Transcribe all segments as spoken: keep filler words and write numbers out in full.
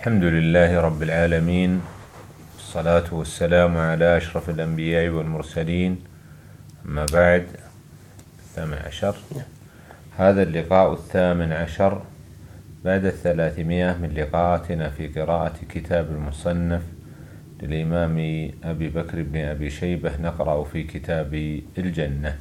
الحمد لله رب العالمين، والصلاة والسلام على أشرف الأنبياء والمرسلين. أما بعد، الثامن عشر هذا اللقاء الثامن عشر بعد الثلاثمائة من لقاءاتنا في قراءة كتاب المصنف للإمام أبي بكر بن أبي شيبة. نقرأ في كتاب الجنة.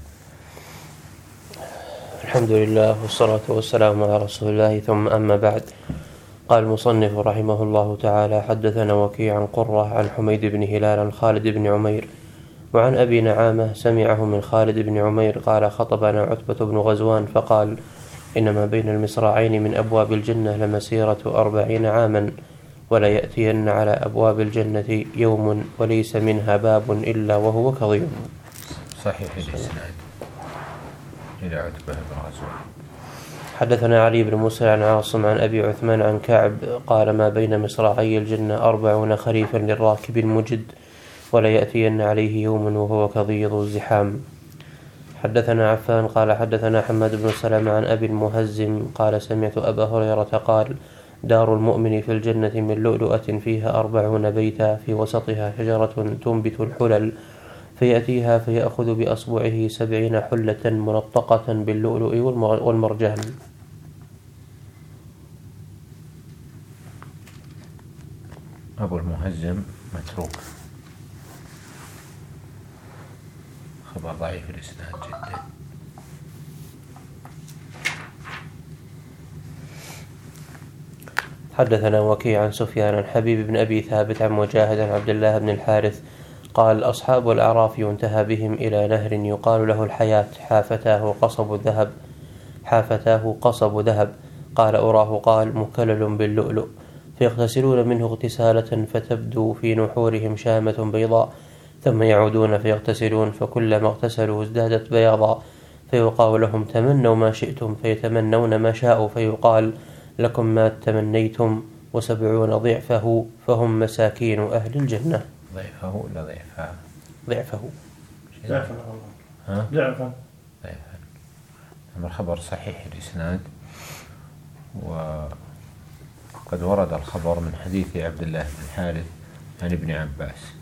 الحمد لله والصلاة والسلام على رسول الله، ثم أما بعد. قال المصنف رحمه الله تعالى: حدثنا وكيع عن قرة عن حميد بن هلال عن خالد بن عمير وعن أبي نعامة سمعه من خالد بن عمير قال: خطبنا عتبة بن غزوان فقال: إنما بين المصراعين من أبواب الجنة لمسيرة أربعين عاما، ولا يأتين على أبواب الجنة يوم وليس منها باب إلا وهو كظيم. صحيح الإسناد إلى عتبة بن غزوان. حدثنا علي بن موسى عن عاصم عن أبي عثمان عن كعب قال: ما بين مصراعي الجنة أربعون خريفا للراكب المجد، ولا يأتين عليه يوم وهو كضيض الزحام. حدثنا عفان قال: حدثنا حماد بن سلمة عن أبي المهزم قال: سمعت أبا هريرة قال: دار المؤمن في الجنة من لؤلؤة فيها أربعون بيتا، في وسطها شجرة تنبت الحلل، فيأتيها فيأخذ بأصبعه سبعين حلة منطقة باللؤلؤ والمرجان. أبو المهزم متروك، خبر ضعيف الإسناد جدا. حدثنا وكيع عن سفيان عن حبيب بن أبي ثابت عن مجاهد عن عبد الله بن الحارث قال: أصحاب الأعراف ينتهى بهم إلى نهر يقال له الحياة، حافتاه قصب ذهب حافتاه قصب ذهب قال: أراه قال: مكلل باللؤلؤ، فيغتسلون منه اغتسالة فتبدو في نحورهم شامة بيضاء، ثم يعودون فيغتسلون، فكلما اغتسلوا ازدادت بياضا، فيقال لهم: تمنوا ما شئتم، فيتمنون ما شاءوا، فيقال: لكم ما تمنيتم وسبعون ضعفه، فهم مساكين أهل الجنة. ضعفه ولا ضعفه؟ ضعفه ضعفا ها؟ ضعفا ضعفا. الخبر صحيح الإسناد، وقد ورد الخبر من حديث عبد الله بن الحارث عن ابن عباس.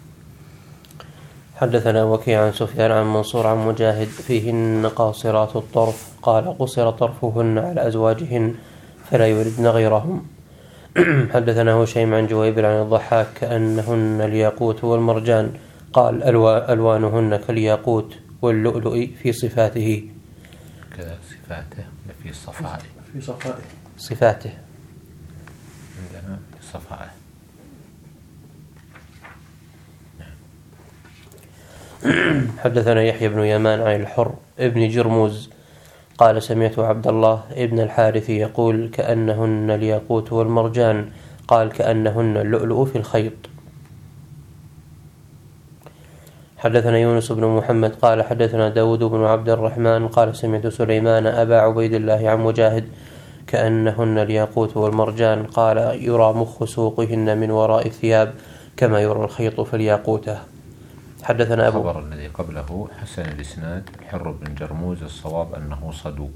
حدثنا وكيع عن سفيان عن منصور عن مجاهد: فيهن قاصرات الطرف قال: قصر طرفهن على أزواجهن فلا يردن غيرهم. حدثنا هشيم عن جويبر عن الضحاك كأنهن الياقوت والمرجان قال: ألوانهن كالياقوت واللؤلؤ في صفاته. كذا صفاته في صفائه في صفائه صفاته عندنا في صفائه. حدثنا يحيى بن يمان عن الحر ابن جرموز قال: سمعت عبد الله ابن الحارث يقول: كأنهن الياقوت والمرجان قال: كأنهن اللؤلؤ في الخيط. حدثنا يونس بن محمد قال: حدثنا داود بن عبد الرحمن قال: سمعت سليمان أبا عبيد الله عن مجاهد: كأنهن الياقوت والمرجان قال: يرى مخ سوقهن من وراء الثياب كما يرى الخيط في الياقوتة. حدثنا أبو الخبر الذي قبله حسن الإسناد، حر بن جرموز، الصواب أنه صدوق.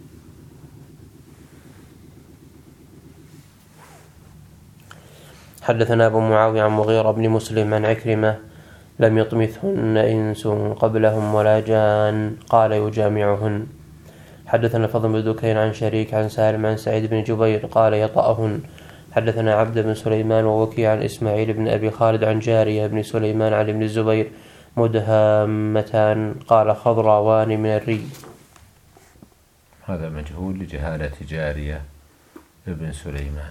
حدثنا أبو معاوية عن مغيرة بن مسلم عن عكرمة: لم يطمثهن إنس قبلهم ولا جان قال: يجامعهن. حدثنا فضل بن دكين عن شريك عن سالم عن سعيد بن جبير قال: يطأهن. حدثنا عبد بن سليمان ووكيع عن إسماعيل بن أبي خالد عن جارية بن سليمان عن ابن الزبير: مدهامتان قال: خضراوان من الري. هذا مجهول لجهالة جارية ابن سليمان.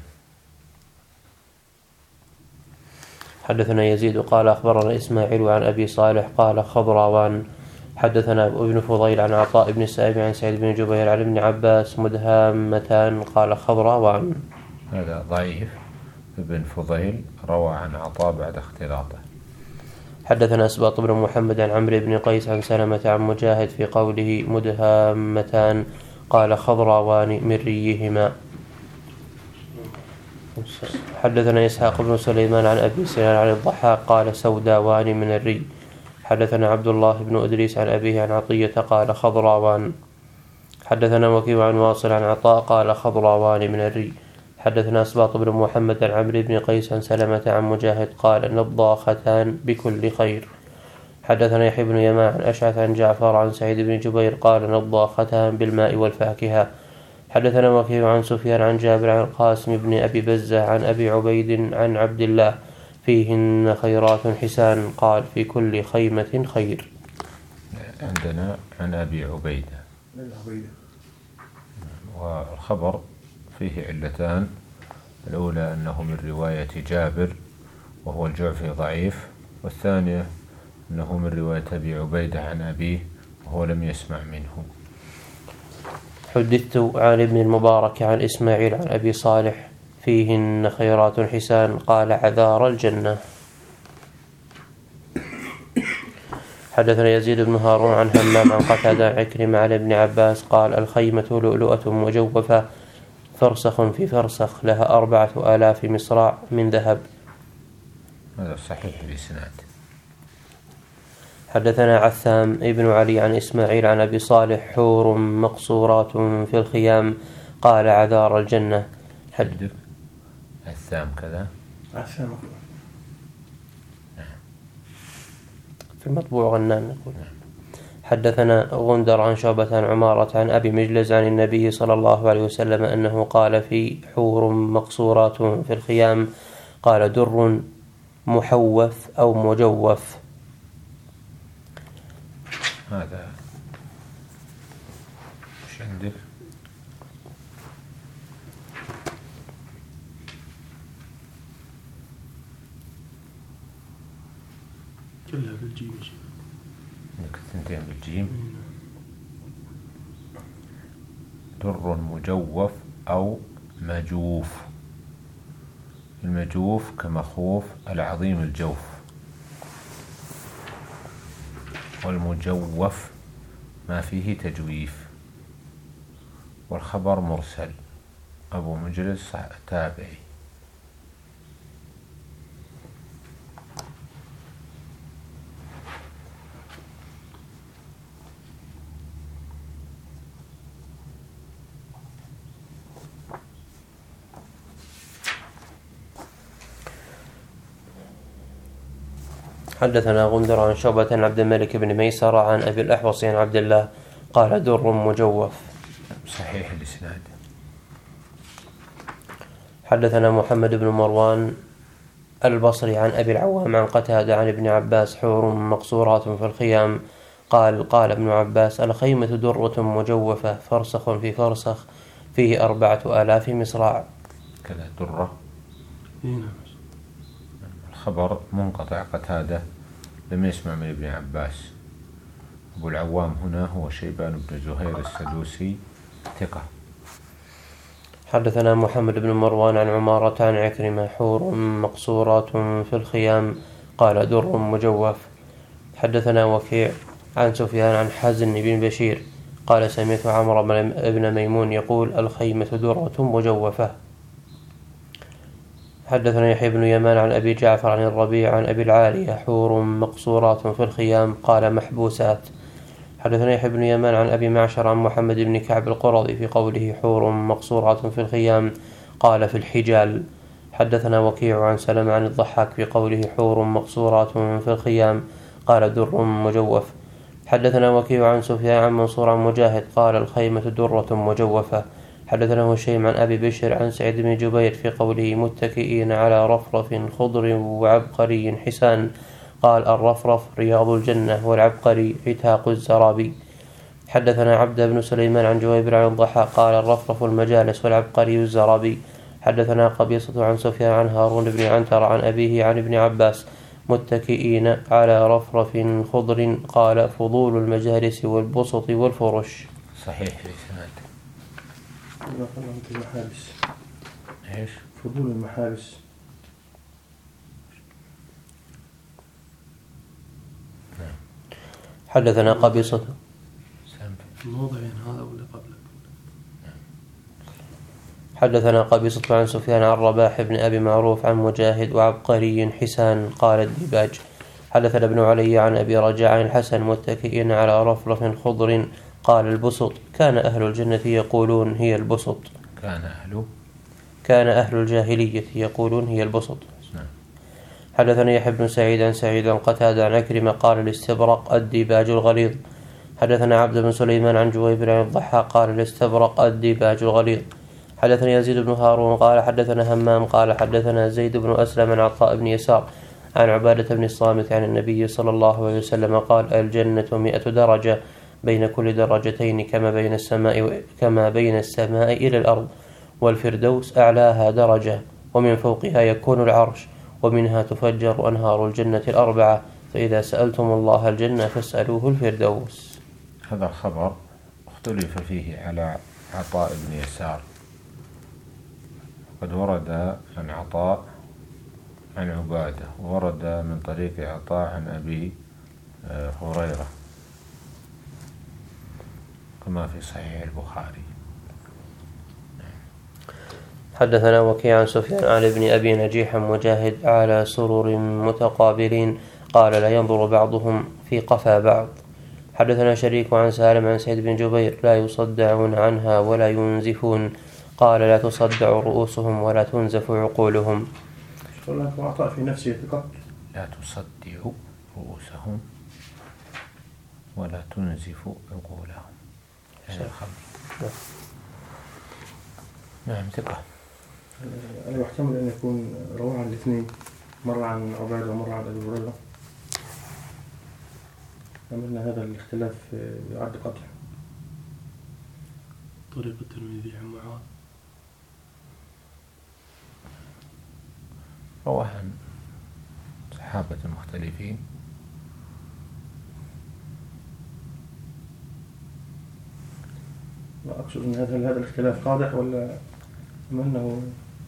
حدثنا يزيد قال: أخبرنا إسماعيل عن أبي صالح قال: خضراوان. حدثنا ابن فضيل عن عطاء بن السائب عن سعيد بن جبير عن ابن عباس: مدهامتان قال: خضراوان. هذا ضعيف. ابن فضيل روى عن عطاء بعد اختلاطه. حدثنا أسباط بن محمد عن عمرو بن قيس عن سلمة عن مجاهد في قوله: مدهامتان قال: خضراوان من ريهما. حدثنا إسحاق بن سليمان عن أبي سنان عن الضحاك قال: سوداوان من الري. حدثنا عبد الله بن أدريس عن أبيه عن عطية قال: خضراوان. حدثنا وكيع عن واصل عن عطاء قال: خضراوان من الري. حدثنا أسباط بن محمد عن عمرو بن قيس عن سلمة عن مجاهد قال نضاختان بكل خير. حدثنا يحيى بن يمان عن أشعث عن جعفر عن سعيد بن جبير قال نضاختان بالماء والفاكهة. حدثنا وكيع عن سفيان عن جابر عن القاسم بن أبي بزة عن أبي عبيد عن عبد الله فيهن خيرات حسان قال في كل خيمة خير. عندنا عن أبي عبيدة، والخبر فيه علتان. الأولى أنه من رواية جابر وهو الجعفي ضعيف، والثانية أنه من رواية أبي عبيدة عن أبيه وهو لم يسمع منه. حدثت عن ابن المبارك عن إسماعيل عن أبي صالح فيهن خيرات حسان قال عذار الجنة. حدثنا يزيد بن هارون عن همام عن قتادة عن عكرمة عن ابن عباس قال الخيمة لؤلؤة مجوفة فرسخ في فرسخ لها أربعة آلاف مصراع من ذهب. هذا صحيح الإسناد. حدثنا عثام ابن علي عن إسماعيل عن أبي صالح حور مقصورات في الخيام قال عذار الجنة. حدث عثام كذا عثام في المطبوع غنان نقول. حدثنا غندر عن شعبة عن عمارة عن أبي مجلس عن النبي صلى الله عليه وسلم أنه قال في حور مقصورات في الخيام قال در محوف أو مجوف. هذا مش عندك؟ كلها بالجيم. عندك الثنتين بالجيم. در مجوف أو مجوف. المجوف كمخوف العظيم الجوف، والمجوف ما فيه تجويف. والخبر مرسل، أبو مجلس تابعي. حدثنا غندر عن شعبة عن عبد الملك بن ميسر عن أبي الأحوص عن عبد الله قال در مجوف. صحيح الإسناد. حدثنا محمد بن مروان البصري عن أبي العوام عن قتادة عن ابن عباس حور مقصورات في الخيام قال قال ابن عباس الخيمة درة مجوفة فرسخ في فرسخ فيه أربعة آلاف مصراع. كذا درة. الخبر منقطع قتادة لم يسمع من ابن عباس. أبو العوام هنا هو شيبان بن زهير السدوسي ثقة. حدثنا محمد بن مروان عن عمارة عن عكرمة حور مقصورات في الخيام قال در مجوف. حدثنا وكيع عن سفيان عن حزن بن بشير قال سمعت عمرو بن ميمون يقول الخيمة درة مجوفة. حدثنا يحيى بن يمان عن أبي جعفر عن الربيع عن أبي العالية حور مقصورات في الخيام قال محبوسات. حدثنا يحيى بن يمان عن أبي معشر عن محمد بن كعب القرظي في قوله حور مقصورات في الخيام قال في الحجال. حدثنا وكيع عن سلمة عن الضحاك في قوله حور مقصورات في الخيام قال در مجوف. حدثنا وكيع عن سفيان عن منصور عن مجاهد قال الخيمة درة مجوفة. حدثنا هشيم عن أبي بشر عن سعيد بن جبير في قوله متكئين على رفرف خضر وعبقري حسان قال الرفرف رياض الجنة والعبقري عتاق الزرابي. حدثنا عبد بن سليمان عن جويبر عن الضحاك قال الرفرف المجالس والعبقري الزرابي. حدثنا قبيصة عن سفيان عن هارون بن عنتر عن أبيه عن ابن عباس متكئين على رفرف خضر قال فضول المجالس والبسط والفرش. صحيح الإسناد. المحابس. ايش؟ فضول المحابس. حدثنا قبيصة الموضع هذا ولا قبله؟ حدثنا قبيصة عن سفيان عن رباح بن أبي معروف عن مجاهد وعبقري حسان قال الديباج. حدثنا ابن علي عن أبي رجاء عن الحسن متكئين على رفرف خضر قال البسط كان أهل الجنة يقولون هي البسط. كان أهل كان أهل الجاهلية يقولون هي البسط. حدثنا يحيى بن سعيد عن سعيد عن قتادة عن عكرمة قال الاستبرق الديباج الغليظ. حدثنا عبد بن سليمان عن جويبر عن الضحاك قال الاستبرق الديباج الغليظ. حدثنا يزيد بن هارون قال حدثنا همام قال حدثنا زيد بن أسلم عن عطاء بن يسار عن عبادة بن الصامت عن النبي صلى الله عليه وسلم قال الجنة مئة درجة بين كل درجتين كما بين السماء كما بين السماء إلى الأرض، والفردوس أعلاها درجة، ومن فوقها يكون العرش، ومنها تفجر أنهار الجنة الأربعة، فإذا سألتم الله الجنة فاسألوه الفردوس. هذا الخبر اختلف فيه على عطاء بن يسار، قد ورد عن عطاء عن عبادة، ورد من طريق عطاء عن أبي هريرة كما في صحيح البخاري. حدثنا وكيع عن سفيان عن ابن أبي نجيح مجاهد على سرر متقابلين قال لا ينظر بعضهم في قفا بعض. حدثنا شريك عن سالم عن سعيد بن جبير لا يصدعون عنها ولا ينزفون قال لا تصدع رؤوسهم ولا تنزف عقولهم. أعطاء في نفسه فقط لا تصدع رؤوسهم ولا تنزف عقولهم. نعم ثقة. أنا يحتمل أن يكون رواه عن الاثنين، مرة عن عبادة ومرة عن أبي هريرة، أم أن هذا الاختلاف يعد قطع. طريق الترمذي عن معاذ رواه عن صحابة مختلفين، لا أقصد أن هذا هذا الاختلاف قادح ولا أم أنه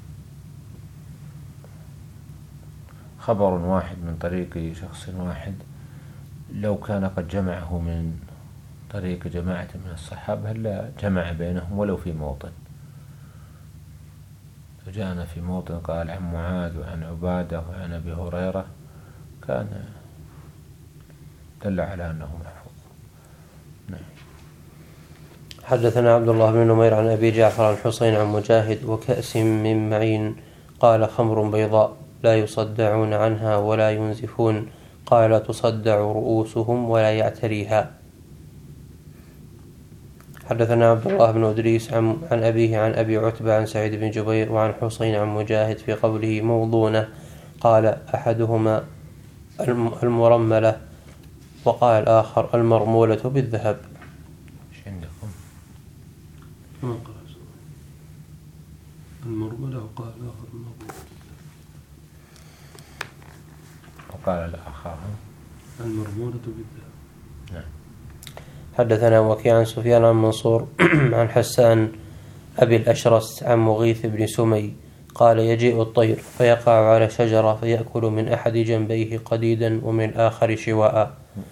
خبر واحد من طريق شخص واحد لو كان قد جمعه من طريق جماعة من الصحابة هلا جمع بينهم ولو في موطن، فجاءنا في موطن قال عن معاذ وعن عبادة وعن أبي هريرة كان دل على أنه محفوظ. نعم. حدثنا عبد الله بن نمير عن أبي جعفر عن حسين عن مجاهد وكأس من معين قال خمر بيضاء لا يصدعون عنها ولا ينزفون قال لا تصدع رؤوسهم ولا يعتريها. حدثنا عبد الله بن أدريس عن, عن أبيه عن أبي عتبة عن سعيد بن جبير وعن حسين عن مجاهد في قوله موضونة قال أحدهما المرملة وقال الآخر المرمولة بالذهب. ايش عندكم؟ ما قال المرملة وقال الآخر المرمولة وقال الآخر المرمولة بالذهب. نعم. حدثنا وكيع عن سفيان عن منصور عن حسان أبي الأشرس عن مغيث بن سمي قال يجيء الطير فيقع على شجرة فيأكل من أحد جنبيه قديدا ومن الآخر شواء.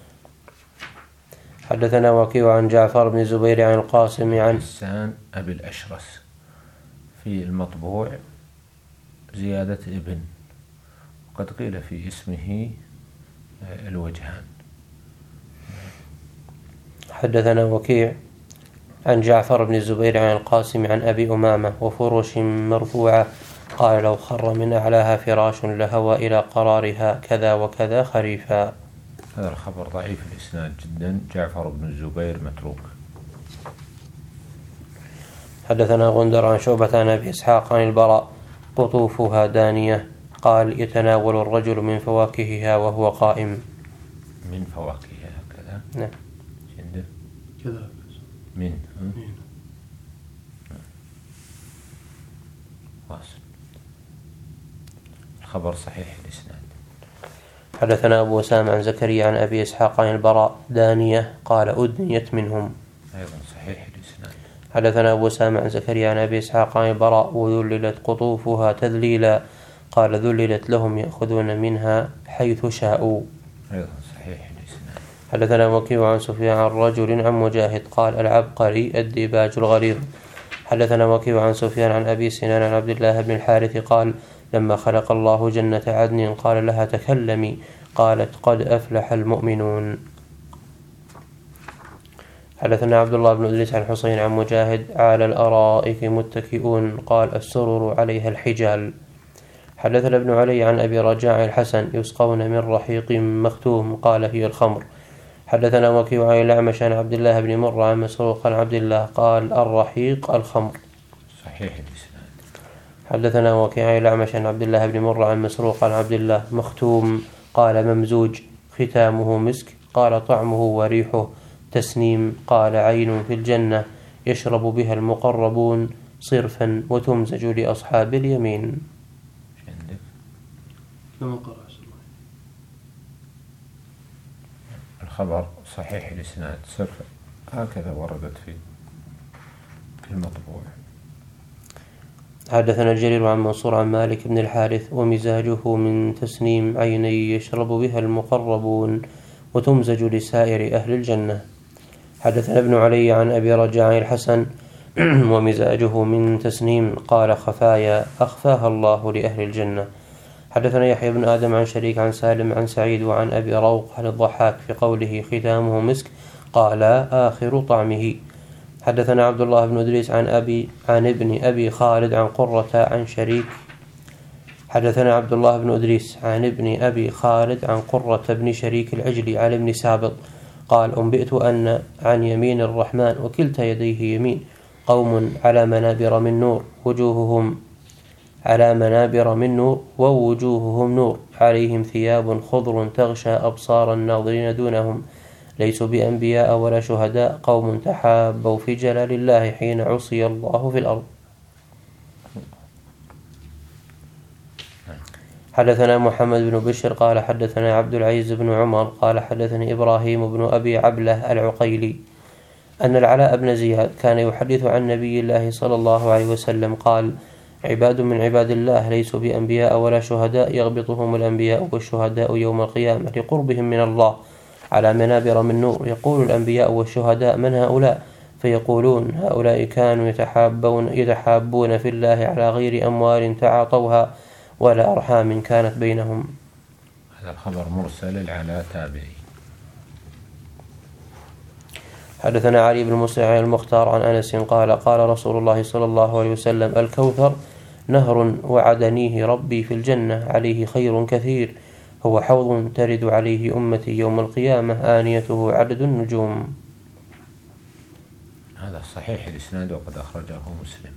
حدثنا وكيع عن جعفر بن زبير عن القاسم عن حسان أبي الأشرس، في المطبوع زيادة ابن، وقد قيل في اسمه الوجهان. حدثنا وكيع عن جعفر بن الزبير عن القاسم عن أبي أمامة وفرش مرفوعة قال لو خر من أعلاها فراش لهوى إلى قرارها كذا وكذا خريفا. هذا الخبر ضعيف الإسناد جدا، جعفر بن الزبير متروك. حدثنا غندر عن شعبة عن أبي إسحاق عن البراء قطوفها دانية قال يتناول الرجل من فواكهها وهو قائم. من فواكهها كذا. نعم. كذا من واصل. الخبر صحيح الإسناد. حدثنا أبو أسامة عن زكريا عن أبي إسحاق عن البراء دانية قال أدنيت منهم. أيضا صحيح الإسناد. حدثنا أبو أسامة عن زكريا عن أبي إسحاق عن البراء وذللت قطوفها تذليلا قال ذللت لهم يأخذون منها حيث شاءوا. أيضا صحيح الإسناد. حدثنا وكيع عن سفيان عن رجل عن مجاهد قال العبقري الديباج الغليظ. حدثنا وكيع عن سفيان عن أبي سنان عن عبد الله بن الحارث قال لما خلق الله جنة عدن قال لها تكلمي قالت قد أفلح المؤمنون. حدثنا عبد الله بن إدريس عن حسين عن مجاهد على الأرائك متكئون قال السرر عليها الحجال. حدثنا ابن علي عن أبي رجاء الحسن يسقون من رحيق مختوم قال هي الخمر. حدثنا وكيع عن الأعمش عن عبد الله بن مرة عن مسروق عن عبد الله قال الرحيق الخمر. صحيح الإسناد. حدثنا وكيع عن الأعمش عن عبد الله بن مرة عن مسروق عن عبد الله مختوم قال ممزوج ختامه مسك قال طعمه وريحه تسنيم قال عين في الجنة يشرب بها المقربون صرفا وتمزج لأصحاب اليمين. لما قرأ الخبر صحيح الإسناد صرفا هكذا وردت في المطبوع. حدثنا الجرير عن منصور عن مالك بن الحارث ومزاجه من تسنيم عيني يشرب بها المقربون وتمزج لسائر أهل الجنة. حدثنا ابن علي عن أبي رجاء الحسن ومزاجه من تسنيم قال خفايا أخفاها الله لأهل الجنة. حدثنا يحيى بن آدم عن شريك عن سالم عن سعيد وعن أبي روق عن الضحاك في قوله ختامه مسك قال آخر طعمه. حدثنا عبد الله بن إدريس عن أبي عن ابن أبي خالد عن قرة عن شريك. حدثنا عبد الله بن إدريس عن ابن أبي خالد عن قرة بن شريك العجلي عن ابن سابط قال أنبئت أن عن يمين الرحمن وكلتا يديه يمين قوم على منابر من نور وجوههم على منابر من نور ووجوههم نور عليهم ثياب خضر تغشى أبصار الناظرين دونهم ليسوا بأنبياء ولا شهداء قوم تحابوا في جلال الله حين عصي الله في الأرض. حدثنا محمد بن بشر قال حدثنا عبد العزيز بن عمر قال حدثني إبراهيم بن أبي عبلة العقيلي أن العلاء بن زياد كان يحدث عن نبي الله صلى الله عليه وسلم قال عباد من عباد الله ليسوا بأنبياء ولا شهداء يغبطهم الأنبياء والشهداء يوم القيامة لقربهم من الله على منابر من نور يقول الأنبياء والشهداء من هؤلاء فيقولون هؤلاء كانوا يتحابون, يتحابون في الله على غير أموال تعاطوها ولا أرحام كانت بينهم. هذا الخبر مرسل على تابعي. حدثنا علي بن مسلم المختار عن أنس قال قال رسول الله صلى الله عليه وسلم الكوثر نهر وعدنيه ربي في الجنة عليه خير كثير هو حوض ترد عليه أمتي يوم القيامة آنيته عدد النجوم. هذا صحيح الإسناد وقد أخرجه مسلم.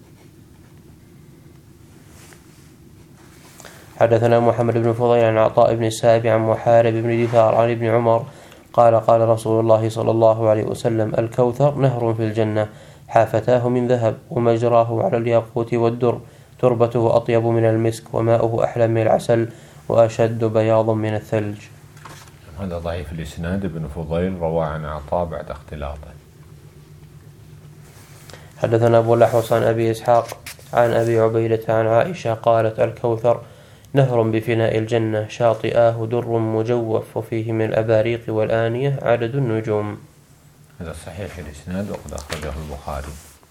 حدثنا محمد بن فضيل عن عطاء بن السائب عن محارب بن دثار عن ابن عمر قال قال رسول الله صلى الله عليه وسلم الكوثر نهر في الجنة حافتاه من ذهب ومجراه على الياقوت والدر تربته أطيب من المسك وماؤه أحلى من العسل وأشد بياضا من الثلج. هذا ضعيف الإسناد. ابن فضيل روى عن عطاء بعد اختلاطه. حدثنا أبو الأحوص عن أبي إسحاق عن أبي عبيدة عن عائشة قالت الكوثر نهر بفناء الجنة شاطئاه در مجوف وفيه من الأباريق والآنية عدد النجوم. هذا صحيح الإسناد وقد أخرجه البخاري.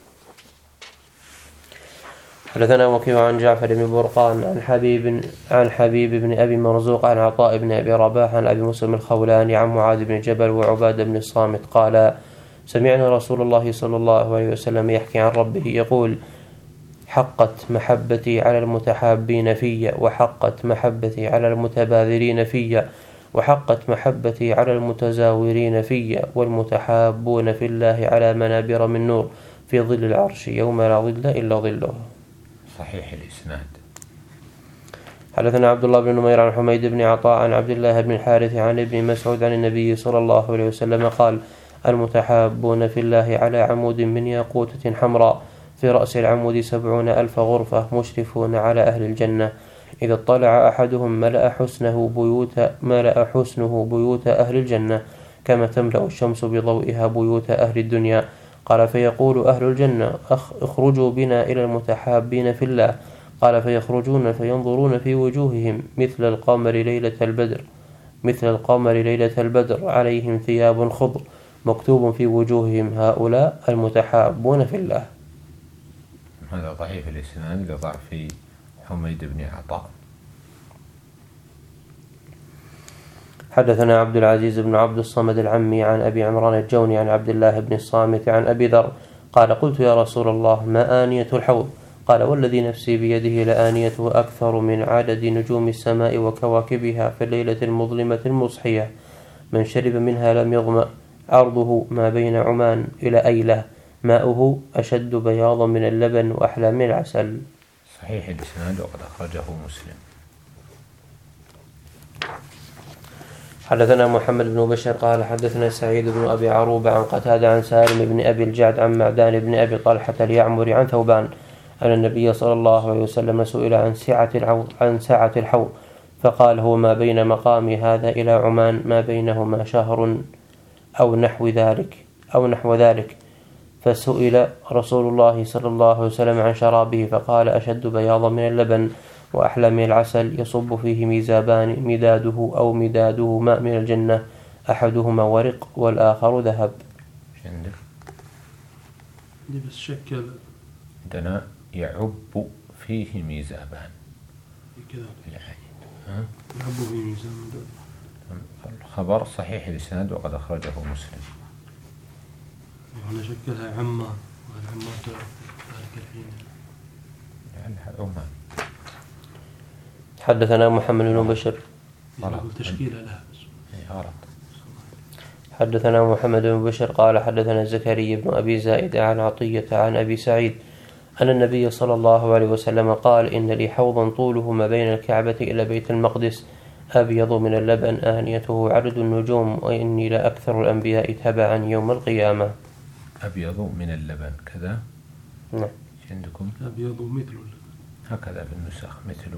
حدثنا وكيع عن جعفر بن برقان عن حبيب عن حبيب بن أبي مرزوق عن عطاء بن أبي رباح عن أبي مسلم الخولاني عن معاذ بن جبل وعبادة بن الصامت قال سمعنا رسول الله صلى الله عليه وسلم يحكي عن ربه يقول حقت محبتي على المتحابين في وحقت محبتي على المتباذلين في وحقت محبتي على المتزاورين في والمتحابون في الله على منابر من نور في ظل العرش يوم لا ظل إلا ظله. صحيح الإسناد. حدثنا عبد الله بن نمير عن حميد بن عطاء عن عبد الله بن الحارث عن ابن مسعود عن النبي صلى الله عليه وسلم قال المتحابون في الله على عمود من ياقوتة حمراء في رأس العمود سبعون ألف غرفة مشرفون على أهل الجنة إذا اطلع أحدهم ملأ حسنه بيوت ملأ حسنه بيوت أهل الجنة كما تملأ الشمس بضوئها بيوت أهل الدنيا. قال فيقول أهل الجنة اخرجوا بنا إلى المتحابين في الله قال فيخرجون فينظرون في وجوههم مثل القمر ليلة البدر مثل القمر ليلة البدر عليهم ثياب خضر مكتوب في وجوههم هؤلاء المتحابون في الله. هذا ضعيف الإسناد لضعف حميد بن عطاء. حدثنا عبد العزيز بن عبد الصمد العمي عن أبي عمران الجوني عن عبد الله بن الصامت عن أبي ذر قال قلت يا رسول الله ما آنية الحوض؟ قال والذي نفسي بيده لآنيته أكثر من عدد نجوم السماء وكواكبها في الليلة المظلمة المصحية، من شرب منها لم يظمأ، عرضه ما بين عمان إلى أيلة، ماؤه أشد بياضا من اللبن وأحلى من العسل. صحيح الإسناد وقد أخرجه مسلم. حدثنا محمد بن بشر قال حدثنا سعيد بن أبي عروبة عن قتادة عن سالم بن أبي الجعد عن معدان بن أبي طلحة اليعمري عن ثوبان أن النبي صلى الله عليه وسلم سئل عن سعة الحوض عن سعة الحوض فقال هو ما بين مقام هذا إلى عمان ما بينهما شهر أو نحو ذلك أو نحو ذلك. فسئل رسول الله صلى الله عليه وسلم عن شرابه فقال أشد بياضا من اللبن وأحلى من العسل يصب فيه ميزابان مداده أو مداده ماء من الجنة أحدهما ورق والآخر ذهب. عندك دي بس شكل عندنا يعب فيه ميزابان كذا ها؟ يعب فيه ميزان. الخبر صحيح الإسناد وقد أخرجه مسلم. وهنا شكلها عمة والعمة ذلك الحين يعني عمان. حدثنا محمد بن بشر تشكيلة لها غلط. حدثنا محمد بن بشر قال حدثنا زكريا بن أبي زائد عن عطية عن أبي سعيد أن النبي صلى الله عليه وسلم قال إن لي حوضا طوله ما بين الكعبة إلى بيت المقدس أبيض من اللبن آنيته عدد النجوم وإني لأكثر الأنبياء تبعا يوم القيامة. أبيض من اللبن كذا. نعم. عندكم أبيض مثل هكذا بالنسخ مثله.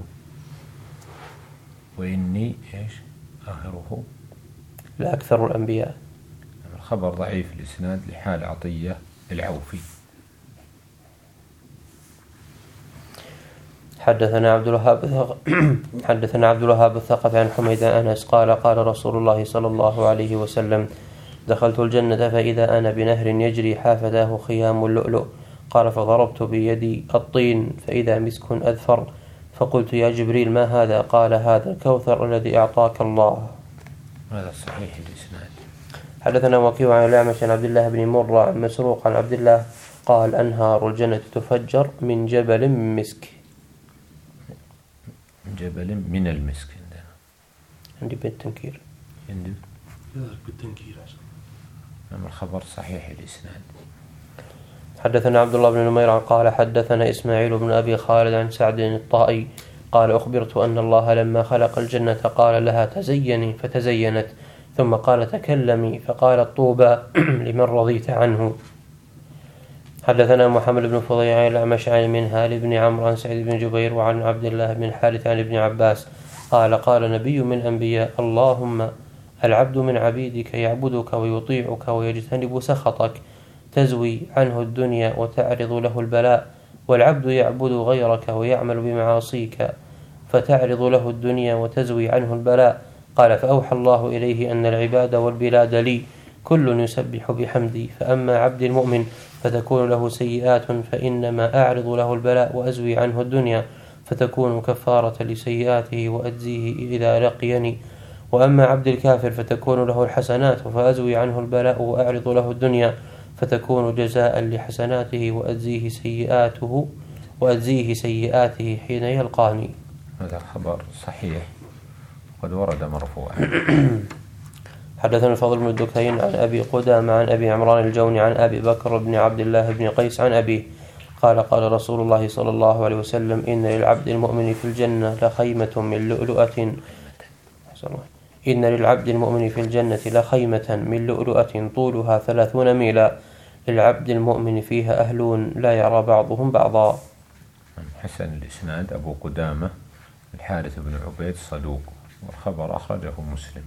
وإني إيش آخره لأكثر الأنبياء. الخبر ضعيف الإسناد لحال عطية العوفي. حدثنا عبد الوهاب حدثنا عبد الوهاب الثقفي عن حميد أنس قال قال رسول الله صلى الله عليه وسلم دخلت الجنة فإذا أنا بنهر يجري حافتاه خيام اللؤلؤ قال فضربت بيدي الطين فإذا مسك أذفر فقلت يا جبريل ما هذا؟ قال هذا الكوثر الذي أعطاك الله. هذا صحيح الإسناد. حدثنا وكيع عن الأعمش عن عبد الله بن مرة عن مسروق عن عبد الله قال أنهار الجنة تفجر من جبل مسك. جبل من المسك عندنا. عندي بالتنكير. عندي. كذلك بالتنكير عشان. أما الخبر صحيح الإسناد. حدثنا عبد الله بن نمير قال حدثنا إسماعيل بن أبي خالد عن سعد الطائي قال أخبرت أن الله لما خلق الجنة قال لها تزيني فتزينت ثم قال تكلمي فقالت طوبى لمن رضيت عنه. حدثنا محمد بن فضيل عن الأعمش عن منهال بن عمرو عن سعيد بن جبير وعن عبد الله بن الحارث عن ابن عباس قال قال نبي من أنبياء اللهم العبد من عبيدك يعبدك ويطيعك ويجتنب سخطك تزوي عنه الدنيا وتعرض له البلاء والعبد يعبد غيرك ويعمل بمعاصيك فتعرض له الدنيا وتزوي عنه البلاء. قال فأوحى الله إليه أن العباد والبلاد لي كل يسبح بحمدي فأما عبد المؤمن فتكون له سيئات فإنما أعرض له البلاء وأزوي عنه الدنيا فتكون كفارة لسيئاته وأجزيه إذا لقيني وأما عبد الكافر فتكون له الحسنات فأزوي عنه البلاء وأعرض له الدنيا فتكون جزاء لحسناته وأجزيه سيئاته وأجزيه سيئاته حين يلقاني. هذا الخبر صحيح قد ورد مرفوعا. حدثنا الفضل بن الدكين عن أبي قدامة عن أبي عمران الجوني عن أبي بكر بن عبد الله بن قيس عن أبيه قال قال رسول الله صلى الله عليه وسلم إن للعبد المؤمن في الجنة لخيمة من لؤلؤة إن للعبد المؤمن في الجنة لخيمة من لؤلؤة طولها ثلاثون ميلا للعبد المؤمن فيها أهلون لا يرى بعضهم بعضا. حسن الإسناد أبو قدامة الحارث بن عبيد صدوق والخبر أخرجه مسلم.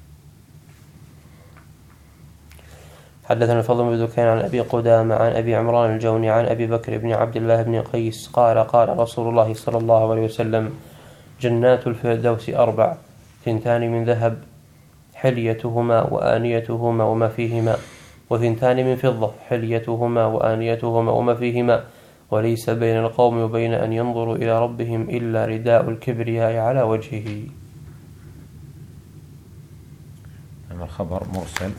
حدثنا الفضل بن ذكين عن أبي قدامة عن أبي عمران الجوني عن أبي بكر بن عبد الله بن قيس قال قال رسول الله صلى الله عليه وسلم جنات الفردوس أربع ثنتان من ذهب حليتهما وآنيتهما وما فيهما وثنتان من فضة حليتهما وآنيتهما وما فيهما وليس بين القوم وبين أن ينظروا إلى ربهم إلا رداء الكبرياء على وجهه. أما الخبر مرسل.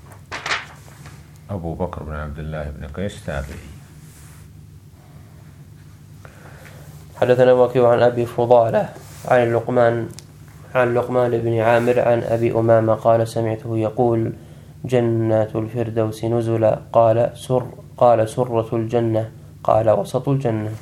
أبو بكر بن عبد الله بن قيس تابعي. حدثنا وكيع عن أبي فضالة عن لقمان عن لقمان بن عامر عن أبي أمامة قال سمعته يقول جنات الفردوس نزلا قال سر قال سرة الجنة قال وسط الجنة.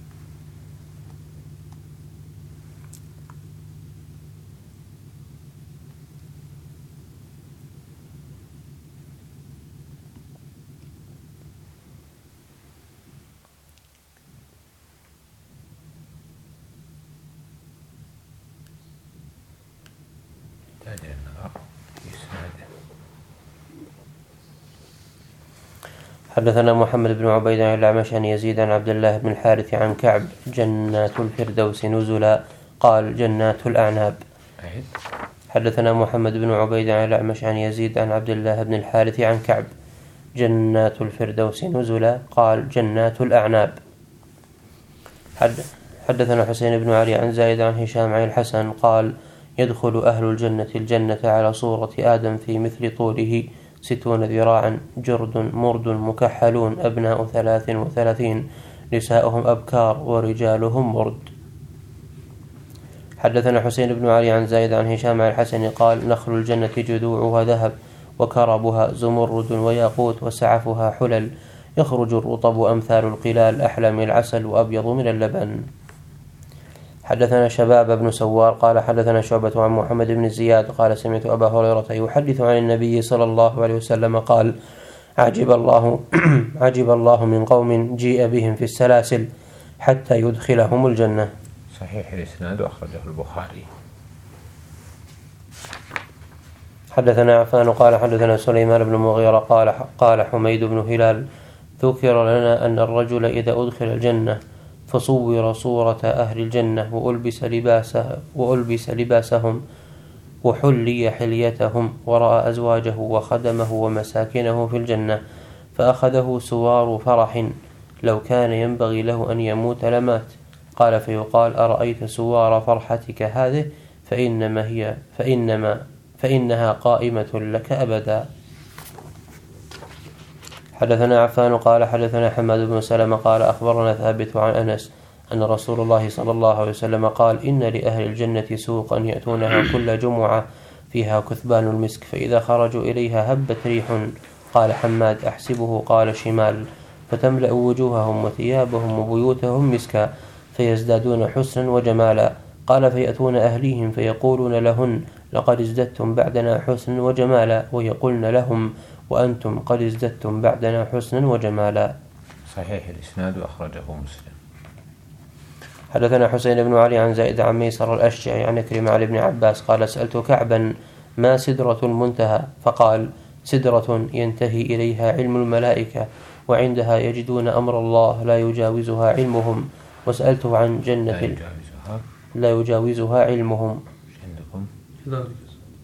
حدثنا محمد بن عبيد عن الأعمش عن يزيد عن عبد الله بن الحارث عن كعب جنات الفردوس نزلا قال جنات الأعناب. حدثنا محمد بن عبيد عن الأعمش عن يزيد عن عبد الله بن الحارث عن كعب جنات الفردوس نزلا قال جنات الأعناب. حدثنا حسين بن علي عن زايد عن هشام عن الحسن قال يدخل أهل الجنة الجنة على صورة آدم في مثل طوله ستون ذراعا جرد مرد مكحلون أبناء ثلاث وثلاثين نساؤهم أبكار ورجالهم مرد. حدثنا حسين بن علي عن زايد عن هشام عن الحسن قال نخل الجنة جذوعها ذهب وكربها زمرد وياقوت وسعفها حلل يخرج الرطب أمثال القلال أحلى من العسل وأبيض من اللبن. حدثنا شباب بن سوار قال حدثنا شعبة عن محمد بن زياد قال سمعت أبا هريرة يحدث عن النبي صلى الله عليه وسلم قال عجب الله عجب الله من قوم جيء بهم في السلاسل حتى يدخلهم الجنة. صحيح الإسناد وأخرجه البخاري. حدثنا عفان قال حدثنا سليمان بن مغيرة قال قال حميد بن هلال ذكر لنا أن الرجل إذا أدخل الجنة فصور صورة أهل الجنة وألبس لباسه وألبس لباسهم وحلي حليتهم ورأى أزواجه وخدمه ومساكنه في الجنة فأخذه سوار فرح لو كان ينبغي له أن يموت لمات. قال فيقال أرأيت سوار فرحتك هذه فإنما هي فإنما فإنها قائمة لك أبدا. حدثنا عفان قال حدثنا حماد بن سلمة قال أخبرنا ثابت عن أنس أن رسول الله صلى الله عليه وسلم قال إن لأهل الجنة سوقا يأتونها كل جمعة فيها كثبان المسك فإذا خرجوا إليها هبت ريح. قال حماد أحسبه قال شمال فتملأ وجوههم وثيابهم وبيوتهم مسكا فيزدادون حسنا وجمالا. قال فيأتون أهليهم فيقولون لهن لقد ازددتم بعدنا حسنا وجمالا ويقولن لهم وأنتم قد ازددتم بعدنا حسنا وجمالا. صحيح الإسناد وأخرجه مسلم. حدثنا حسين بن علي عن زائد عن ميسر الأشجعي عن كريم علي بن عباس قال سألت كعبا ما سدرة المنتهى فقال سدرة ينتهي إليها علم الملائكة وعندها يجدون أمر الله لا يجاوزها علمهم. وسألته عن جنة لا يجاوزها, لا يجاوزها علمهم. كذلك.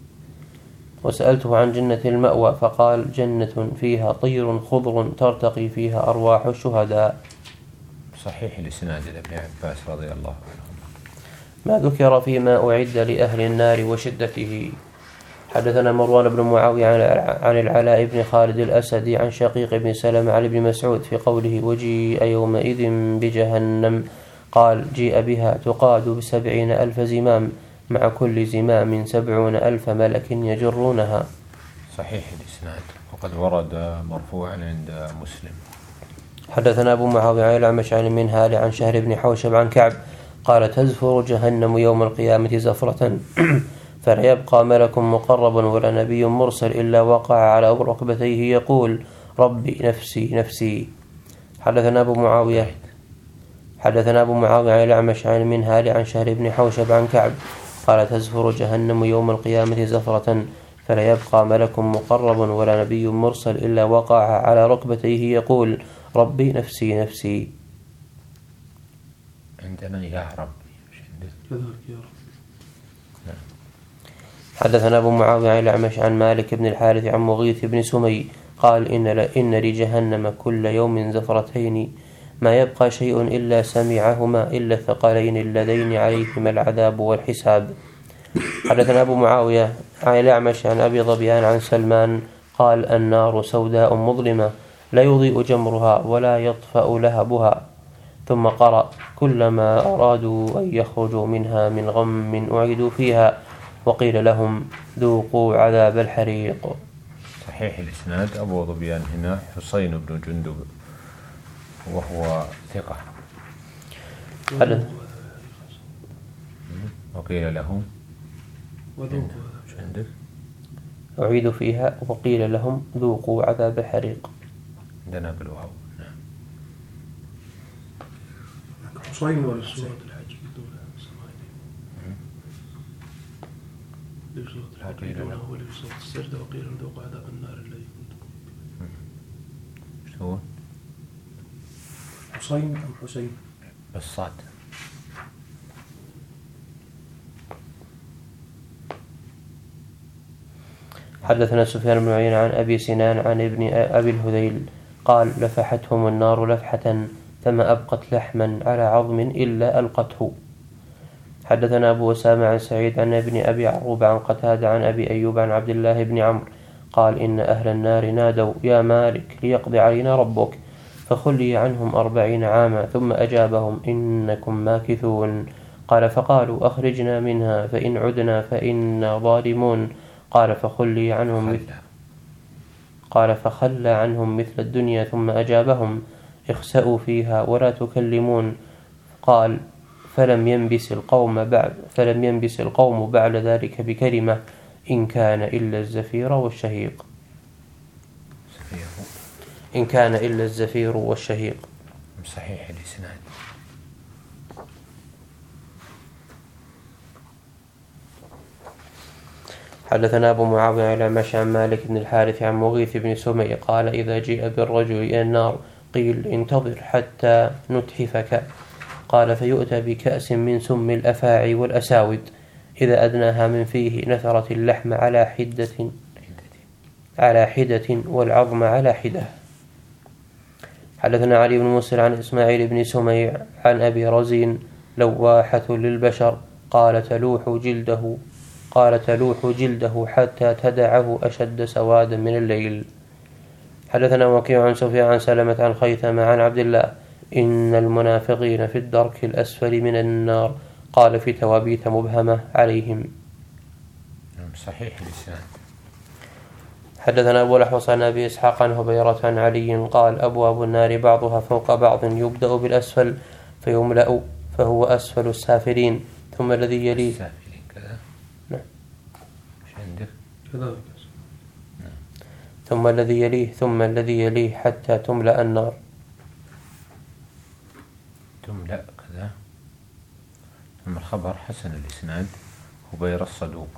وسألته عن جنة المأوى فقال جنة فيها طير خضر ترتقي فيها أرواح الشهداء. صحيح الإسناد لابن عباس رضي الله عنه. ما ذكر فيما أعد لأهل النار وشدته. حدثنا مروان بن معاوية عن العلاء بن خالد الأسدي عن شقيق بن سلمة عن ابن مسعود في قوله وجيء يومئذ بجهنم قال جيء بها تقاد بسبعين ألف زمام مع كل زمام سبعون ألف ملك يجرونها. صحيح الإسناد وقد ورد مرفوعا عند مسلم. حدثنا أبو معاوية عن الأعمش عن المنهال عن شهر بن حوشب عن كعب قال تزفر جهنم يوم القيامة زفرة فلا يبقى ملك مقرب ولا نبي مرسل إلا وقع على ركبتيه يقول ربي نفسي نفسي. حدثنا أبو معاوية حدثنا أبو معاوية عن الأعمش عن المنهال عن شهر بن حوشب عن كعب قال تزفر جهنم يوم القيامة زفرة فلا يبقى ملك مقرب ولا نبي مرسل إلا وقع على ركبتيه يقول ربي نفسي نفسي. عندنا يا رب. كذلك يا رب. حدثنا أبو معاوية عن الأعمش عن مالك بن الحارث عن مغيث بن سمي قال إن, إن لجهنم كل يوم زفرتين ما يبقى شيء إلا سمعهما إلا الثقلين اللذين عليهما العذاب والحساب. حدثنا أبو معاوية عن الأعمش عن أبي ظبيان عن سلمان قال النار سوداء مظلمة لا يضيء جمرها ولا يطفأ لهبها. ثم قرأ كلما أرادوا أن يخرجوا منها من غم أعيدوا فيها وقيل لهم ذوقوا عذاب الحريق. صحيح الإسناد. أبو ظبيان هنا حسين بن جندب وهو ثقة. وقيل لهم عندك أعيدوا فيها وقيل لهم ذوقوا عذاب الحريق. عندنا بالواو. نعم. حسين ولا سورة الحج لسورة الحج دونه ولسورة السجدة وقيل ذوقوا عذاب النار الذي كنتم. شو؟ حسين أم حسين؟ بالصاد. حدثنا سفيان بن عيينة عن أبي سنان عن ابن أبي الهذيل قال لفحتهم النار لفحة فما أبقت لحما على عظم إلا ألقته. حدثنا أبو أسامة عن سعيد عن ابن أبي عروبة عن قتادة عن أبي أيوب عن عبد الله بن عمرو قال إن أهل النار نادوا يا مالك ليقضي علينا ربك فخلي عنهم أربعين عاما ثم أجابهم إنكم ماكثون. قال فقالوا أخرجنا منها فإن عدنا فإنا ظالمون. قال فخلي عنهم مثل قال فخلى عنهم مثل الدنيا ثم أجابهم اخسأوا فيها ولا تكلمون. قال فلم ينبس القوم بعد فلم ينبس القوم بعد ذلك بكلمة إن كان إلا الزفير والشهيق إن كان إلا الزفير والشهيق. صحيح الإسناد. حدثنا أبو معاوية على مشى عن مالك بن الحارث عن مغيث بن سمي قال إذا جيء بالرجل إلى النار قيل انتظر حتى نتحفك. قال فيؤتى بكأس من سم الأفاعي والأساود إذا أدناها من فيه نثرت اللحم على حدة على حدة والعظم على حدة. حدثنا علي بن مسر عن إسماعيل بن سميع عن أبي رزين لواحة للبشر قال تلوح جلده قال تلوح جلده حتى تدعه أشد سوادا من الليل. حدثنا وكيع عن سفيان عن سلمة عن خيثمة عن عبد الله إن المنافقين في الدرك الأسفل من النار قال في توابيت مبهمة عليهم. صحيح الإسناد. حدثنا أبو الأحوص عن أبي إسحاق عن هبيرة عن علي قال أبواب النار بعضها فوق بعض يبدأ بالأسفل فيملأ فهو أسفل السافلين ثم الذي يليه السافلين كذا. نعم. عندك كذلك. ثم الذي يليه ثم الذي يليه حتى تملأ النار. تملأ كذا. ثم الخبر حسن الإسناد هبير الصدوق.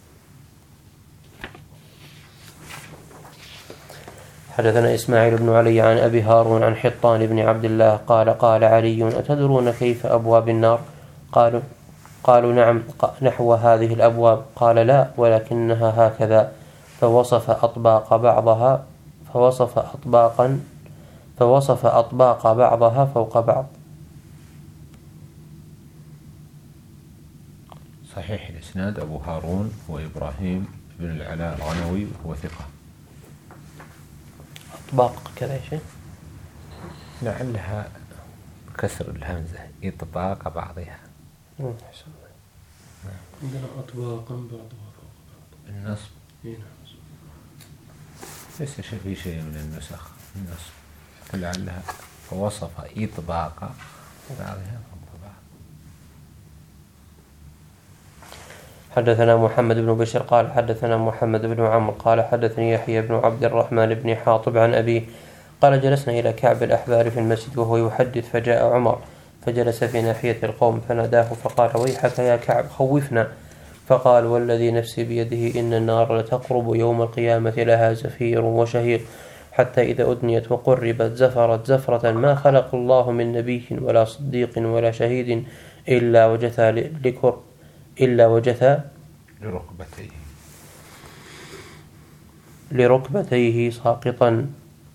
حدثنا إسماعيل بن علي عن أبي هارون عن حطان بن عبد الله قال قال علي أتدرون كيف أبواب النار؟ قالوا قالوا نعم نحو هذه الأبواب. قال لا ولكنها هكذا فوصف أطباق بعضها فوصف أطباقا فوصف أطباق بعضها فوق بعض. صحيح الإسناد. أبو هارون وإبراهيم بن العلاء الغنوي وهو ثقة. أطباق كذا شيء لعلها كسر الهمزة إطباق بعضها. عندنا أطباقا بعضها فوق بعض النصب. ليس في شيء من النسخ النصب لعلها فوصف إطباق بعضها فوق بعض. حدثنا محمد بن بشر قال حدثنا محمد بن عمرو قال حدثني يحيى بن عبد الرحمن بن حاطب عن أبيه قال جلسنا إلى كعب الأحبار في المسجد وهو يحدث فجاء عمر فجلس في ناحية القوم فناداه فقال ويحك يا كعب خوفنا. فقال والذي نفسي بيده إن النار لتقرب يوم القيامة لها زفير وشهيق حتى إذا أدنيت وقربت زفرت زفرة ما خلق الله من نبي ولا صديق ولا شهيد إلا وجثى لكر إلا وجثى لركبتيه لركبتيه ساقطا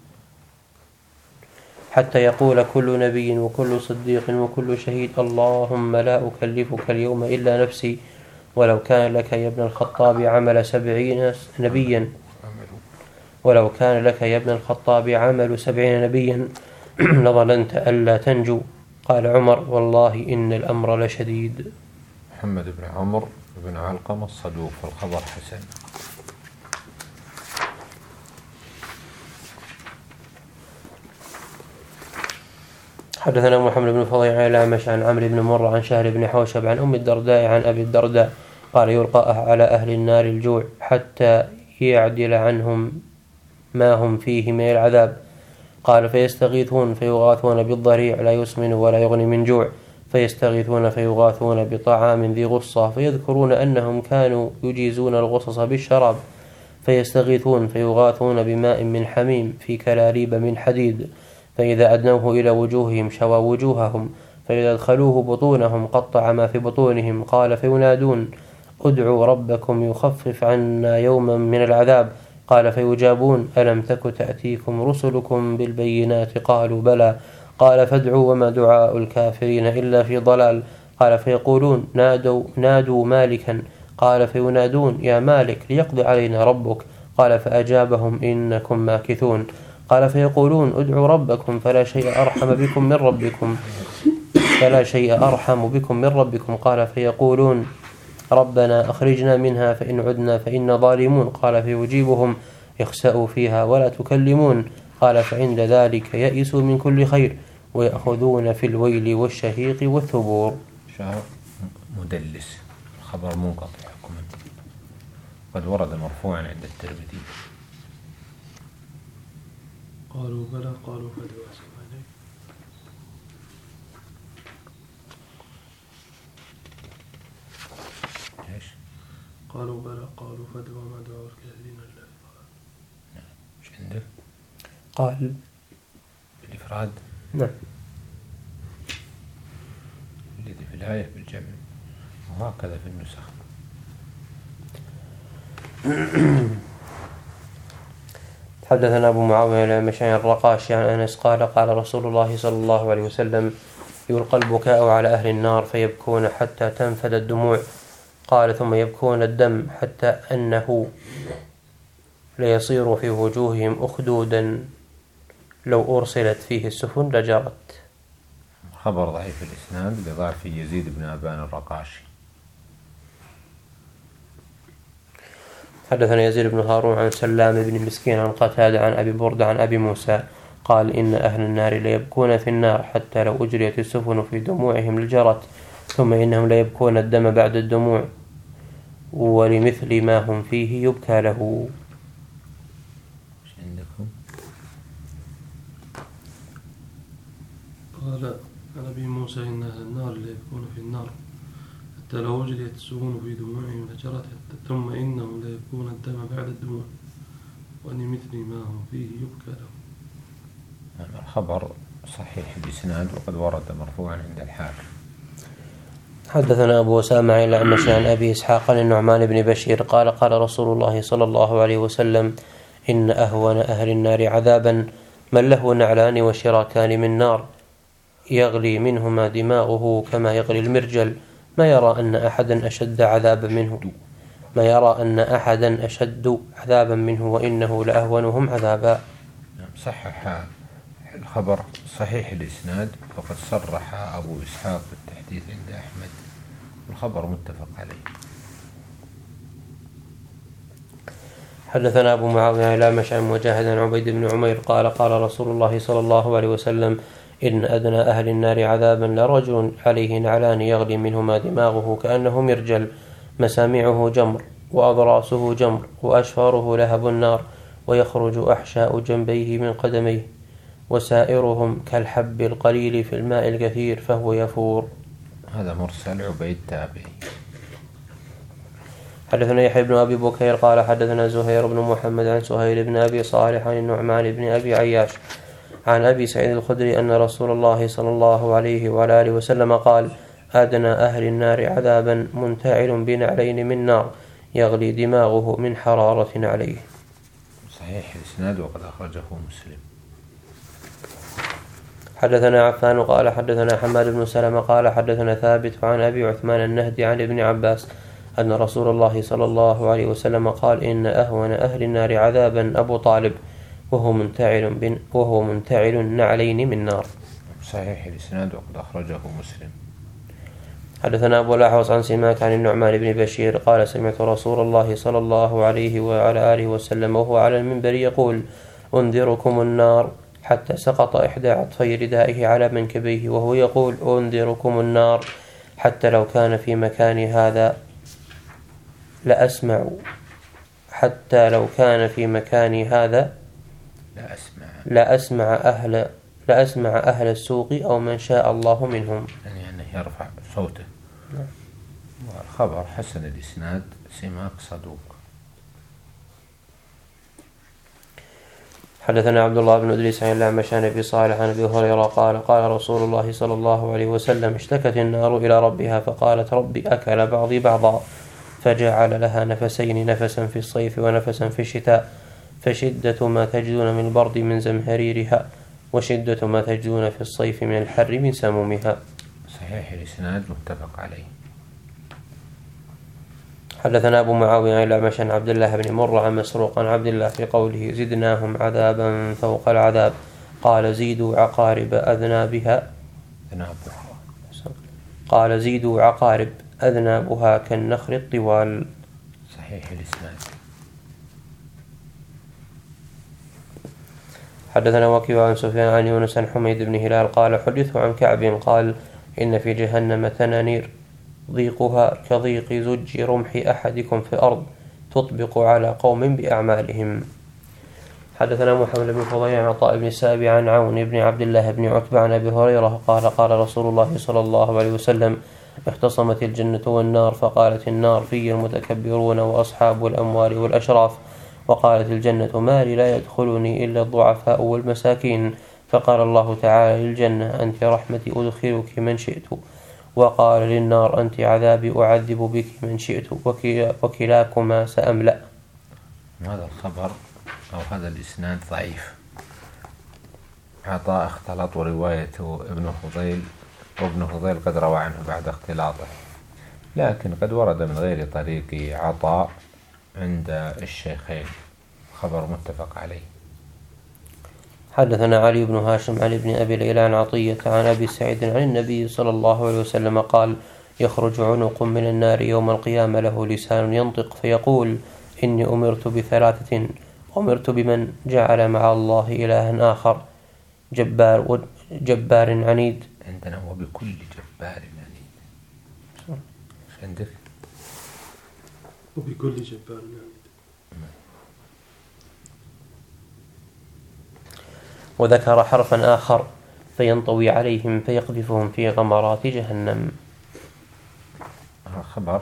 حتى يقول كل نبي وكل صديق وكل شهيد اللهم لا أكلفك اليوم إلا نفسي ولو كان لك يا ابن الخطاب عمل سبعين نبيا ولو كان لك يا ابن الخطاب عمل سبعين نبيا لظننت ألا تنجو. قال عمر: والله إن الأمر لشديد. محمد بن عمر بن علقمة الصدوق، فالخبر حسن. حدثنا محمد بن فضيل عن الأعمش عن عمرو بن مرة عن شهر بن حوشب عن أم الدرداء عن أبي الدرداء قال: يلقى على أهل النار الجوع حتى يعدل عنهم ما هم فيه من العذاب. قال: فيستغيثون فيغاثون بالضريع لا يسمن ولا يغني من جوع، فيستغيثون فيغاثون بطعام ذي غصة، فيذكرون أنهم كانوا يجيزون الغصص بالشراب، فيستغيثون فيغاثون بماء من حميم في كلاليب من حديد، فإذا أدنوه إلى وجوههم شوى وجوههم، فإذا ادخلوه بطونهم قطع ما في بطونهم. قال: فينادون: ادعوا ربكم يخفف عنا يوما من العذاب. قال: فيجابون: ألم تك تأتيكم رسلكم بالبينات؟ قالوا: بلى. قال: فادعوا وما دعاء الكافرين إلا في ضلال. قال: فيقولون: نادوا, نادوا مالكا. قال: فينادون: يا مالك ليقضي علينا ربك. قال: فأجابهم: إنكم ماكثون. قال: فيقولون: ادعوا ربكم فلا شيء أرحم بكم من ربكم فلا شيء أرحم بكم من ربكم. قال: فيقولون: ربنا أخرجنا منها فإن عدنا فإنا ظالمون. قال: فيجيبهم: اخسأوا فيها ولا تكلمون. قال: فعند ذلك يئسوا من كل خير ويأخذون في الويل والشهيق والثبور. شهر مدلس، الخبر منقطع حكما، قد ورد مرفوعا عند الترمذي. قالوا: بلى. قالوا: فادعوا سبحانك. ايش؟ قالوا: بلى. قالوا: فادعوا ما دعوا الكافرين إلا في ضلال. ايش عندك؟ قال بالإفراد؟ نعم. الذي في الآية بالجمع، وهكذا في النسخ. حدثنا أبو معاوية الأعمش عن الرقاشي عن أنس قال: قال رسول الله صلى الله عليه وسلم: يلقى البكاء على أهل النار فيبكون حتى تنفد الدموع. قال: ثم يبكون الدم حتى أنه ليصير في وجوههم أخدودا لو أرسلت فيه السفن لجرت. خبر ضعيف الإسناد بضعف يزيد بن أبان الرقاشي. حدثنا يزيد بن هارون عن سلام بن مسكين عن قتادة عن أبي بردة عن أبي موسى قال: إن أهل النار ليبكون في النار حتى لو أجريت السفن في دموعهم لجرت، ثم إنهم ليبكون الدم بعد الدموع، ولمثل ما هم فيه يبكى له. قال عن أبي موسى: إن أهل النار ليبكون في النار حتى لو أجريت السفن في دموعهم لجرت، ثم إنهم ليبكون الدم بعد الدموع، ولمثل ما هم فيه يبكى له. الخبر صحيح بإسناد وقد ورد مرفوعا عند الحاكم. حدثنا أبو أسامة عن الأعمش عن أبي إسحاق عن النعمان بن بشير قال: قال رسول الله صلى الله عليه وسلم: إن أهون أهل النار عذابا من له نعلان وشراكان من نار يغلي منهما دماغه كما يغلي المرجل، ما يرى أن أحدا أشد عذابا منه ما يرى أن أحدا أشد عذابا منه وإنه لأهونهم عذابا. صحح الخبر صحيح الإسناد، وقد صرح أبو إسحاق بالتحديث عند أحمد، والخبر متفق عليه. حدثنا أبو معاوية الأعمش عن مجاهد عن عبيد بن عمير قال: قال رسول الله صلى الله عليه وسلم: إن أدنى أهل النار عذابا لرجل عليه نعلان يغلي منهما دماغه كأنه مرجل، مسامعه جمر وأضراسه جمر وأشفاره لهب النار، ويخرج أحشاء جنبيه من قدميه، وسائرهم كالحب القليل في الماء الكثير فهو يفور. هذا مرسل عبيد تابعي. حدثنا يحيى بن أبي بكير قال: حدثنا زهير بن محمد عن سهيل بن أبي صالح عن النعمان بن أبي عياش عن أبي سعيد الخدري أن رسول الله صلى الله عليه وعلى آله وسلم قال: أدنى أهل النار عذابا منتعل بنعلين من نار يغلي دماغه من حرارة عليه. صحيح الإسناد وقد أخرجه مسلم. حدثنا عفان قال: حدثنا حماد بن سلمة قال: حدثنا ثابت عن أبي عثمان النهدي عن ابن عباس أن رسول الله صلى الله عليه وسلم قال إن أهون أهل النار عذابا أبو طالب وهو منتعل, بن وهو منتعل نعلين من نار. صحيح الإسناد وقد أخرجه مسلم. حدثنا أبو الأحوص عن سماك عن النعمان بن بشير قال سمعت رسول الله صلى الله عليه وعلى آله وسلم وهو على المنبر يقول أنذركم النار حتى سقط إحدى عطفي ردائه على منكبيه وهو يقول أنذركم النار حتى لو كان في مكان هذا لأسمع حتى لو كان في مكان هذا لا أسمع لا أسمع أهل لا أسمع أهل السوق أو من شاء الله منهم، يعني أنه يرفع صوته. والخبر حسن الإسناد سماك صدوق. حدثنا عبد الله بن إدريس عن الأعمش عن أبي صالح عن أبي هريرة قال قال رسول الله صلى الله عليه وسلم اشتكت النار إلى ربها فقالت ربي أكل بعضي بعضا فجعل لها نفسين نفسا في الصيف ونفسا في الشتاء فشدة ما تجدون من البرد من زمهريرها وشدة ما تجدون في الصيف من الحر من سمومها. صحيح الإسناد متفق عليه. حدثنا أبو معاوية عن الأعمش عن عبد الله بن مرة عن مسروق عن عبد الله في قوله زدناهم عذابا فوق العذاب قال زيدوا عقارب أذنابها قال زيدوا عقارب أذنابها كالنخل الطوال. صحيح الإسناد. حدثنا وكيع عن سفيان عن يونس عن حميد بن هلال قال حدثوا عن كعب قال إن في جهنم تنانير ضيقها كضيق زج رمح أحدكم في الأرض تطبق على قوم بأعمالهم. حدثنا محمد بن فضيل عن عطاء بن السائب عن عون بن عبد الله بن عتبة عن أبي هريرة قال قال رسول الله صلى الله عليه وسلم اختصمت الجنة والنار فقالت النار في المتكبرون وأصحاب الأموال والأشراف وقالت الجنة ما لي لا يدخلني إلا الضعفاء والمساكين فقال الله تعالى للجنة أنت رحمتي أدخلك من شئت وقال للنار أنت عذابي أعذب بك من شئت وكلاكما سأملأ. هذا الخبر أو هذا الإسناد ضعيف. عطاء اختلط وروايته ابن فضيل وابن فضيل قد روى عنه بعد اختلاطه، لكن قد ورد من غير طريق عطاء عند الشيخين خبر متفق عليه. حدثنا علي بن هاشم عن ابن أبي ليلى عن عطية عن أبي سعيد عن النبي صلى الله عليه وسلم قال يخرج عنق من النار يوم القيامة له لسان ينطق فيقول إني أمرت بثلاثة أمرت بمن جعل مع الله إلها آخر جبار جبار عنيد. عندنا وبكل جبار عنيد. ايش عندك؟ وبكل جبار عنيد. وذكر حرفا آخر فينطوي عليهم فيقذفهم في غمرات جهنم. خبر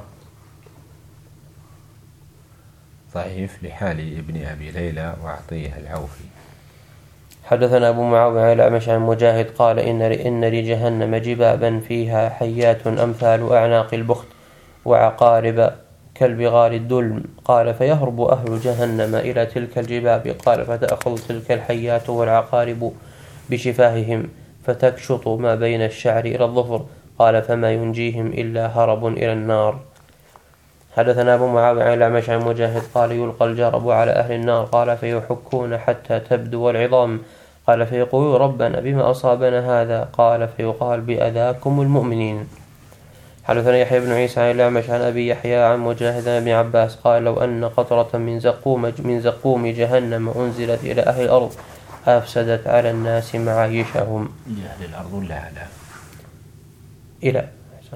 ضعيف لحال ابن أبي ليلى وعطيه العوفي. حدثنا أبو معاوية عن الأعمش عن مجاهد قال إن إن لجهنم جبابا فيها حيات أمثال أعناق البخت وعقارب كالبغال الدلم قال فيهرب أهل جهنم إلى تلك الجباب قال فتأخذ تلك الحيات والعقارب بشفاههم فتكشط ما بين الشعر إلى الظفر قال فما ينجيهم إلا هرب إلى النار. حدثنا أبو معاوية عن الأعمش عن مجاهد قال يلقى الجرب على أهل النار قال فيحكون حتى تبدو العظام قال فيقول ربنا بما أصابنا هذا قال فيقال بأذاكم المؤمنين. حدثنا يحيى بن عيسى عن الأعمش عن أبي يحيى عن مجاهد بن عباس قال لو أن قطرة من زقوم من زقوم جهنم أنزلت إلى أهل الأرض أفسدت على الناس معايشهم. لأهل الأرض ولا على إلى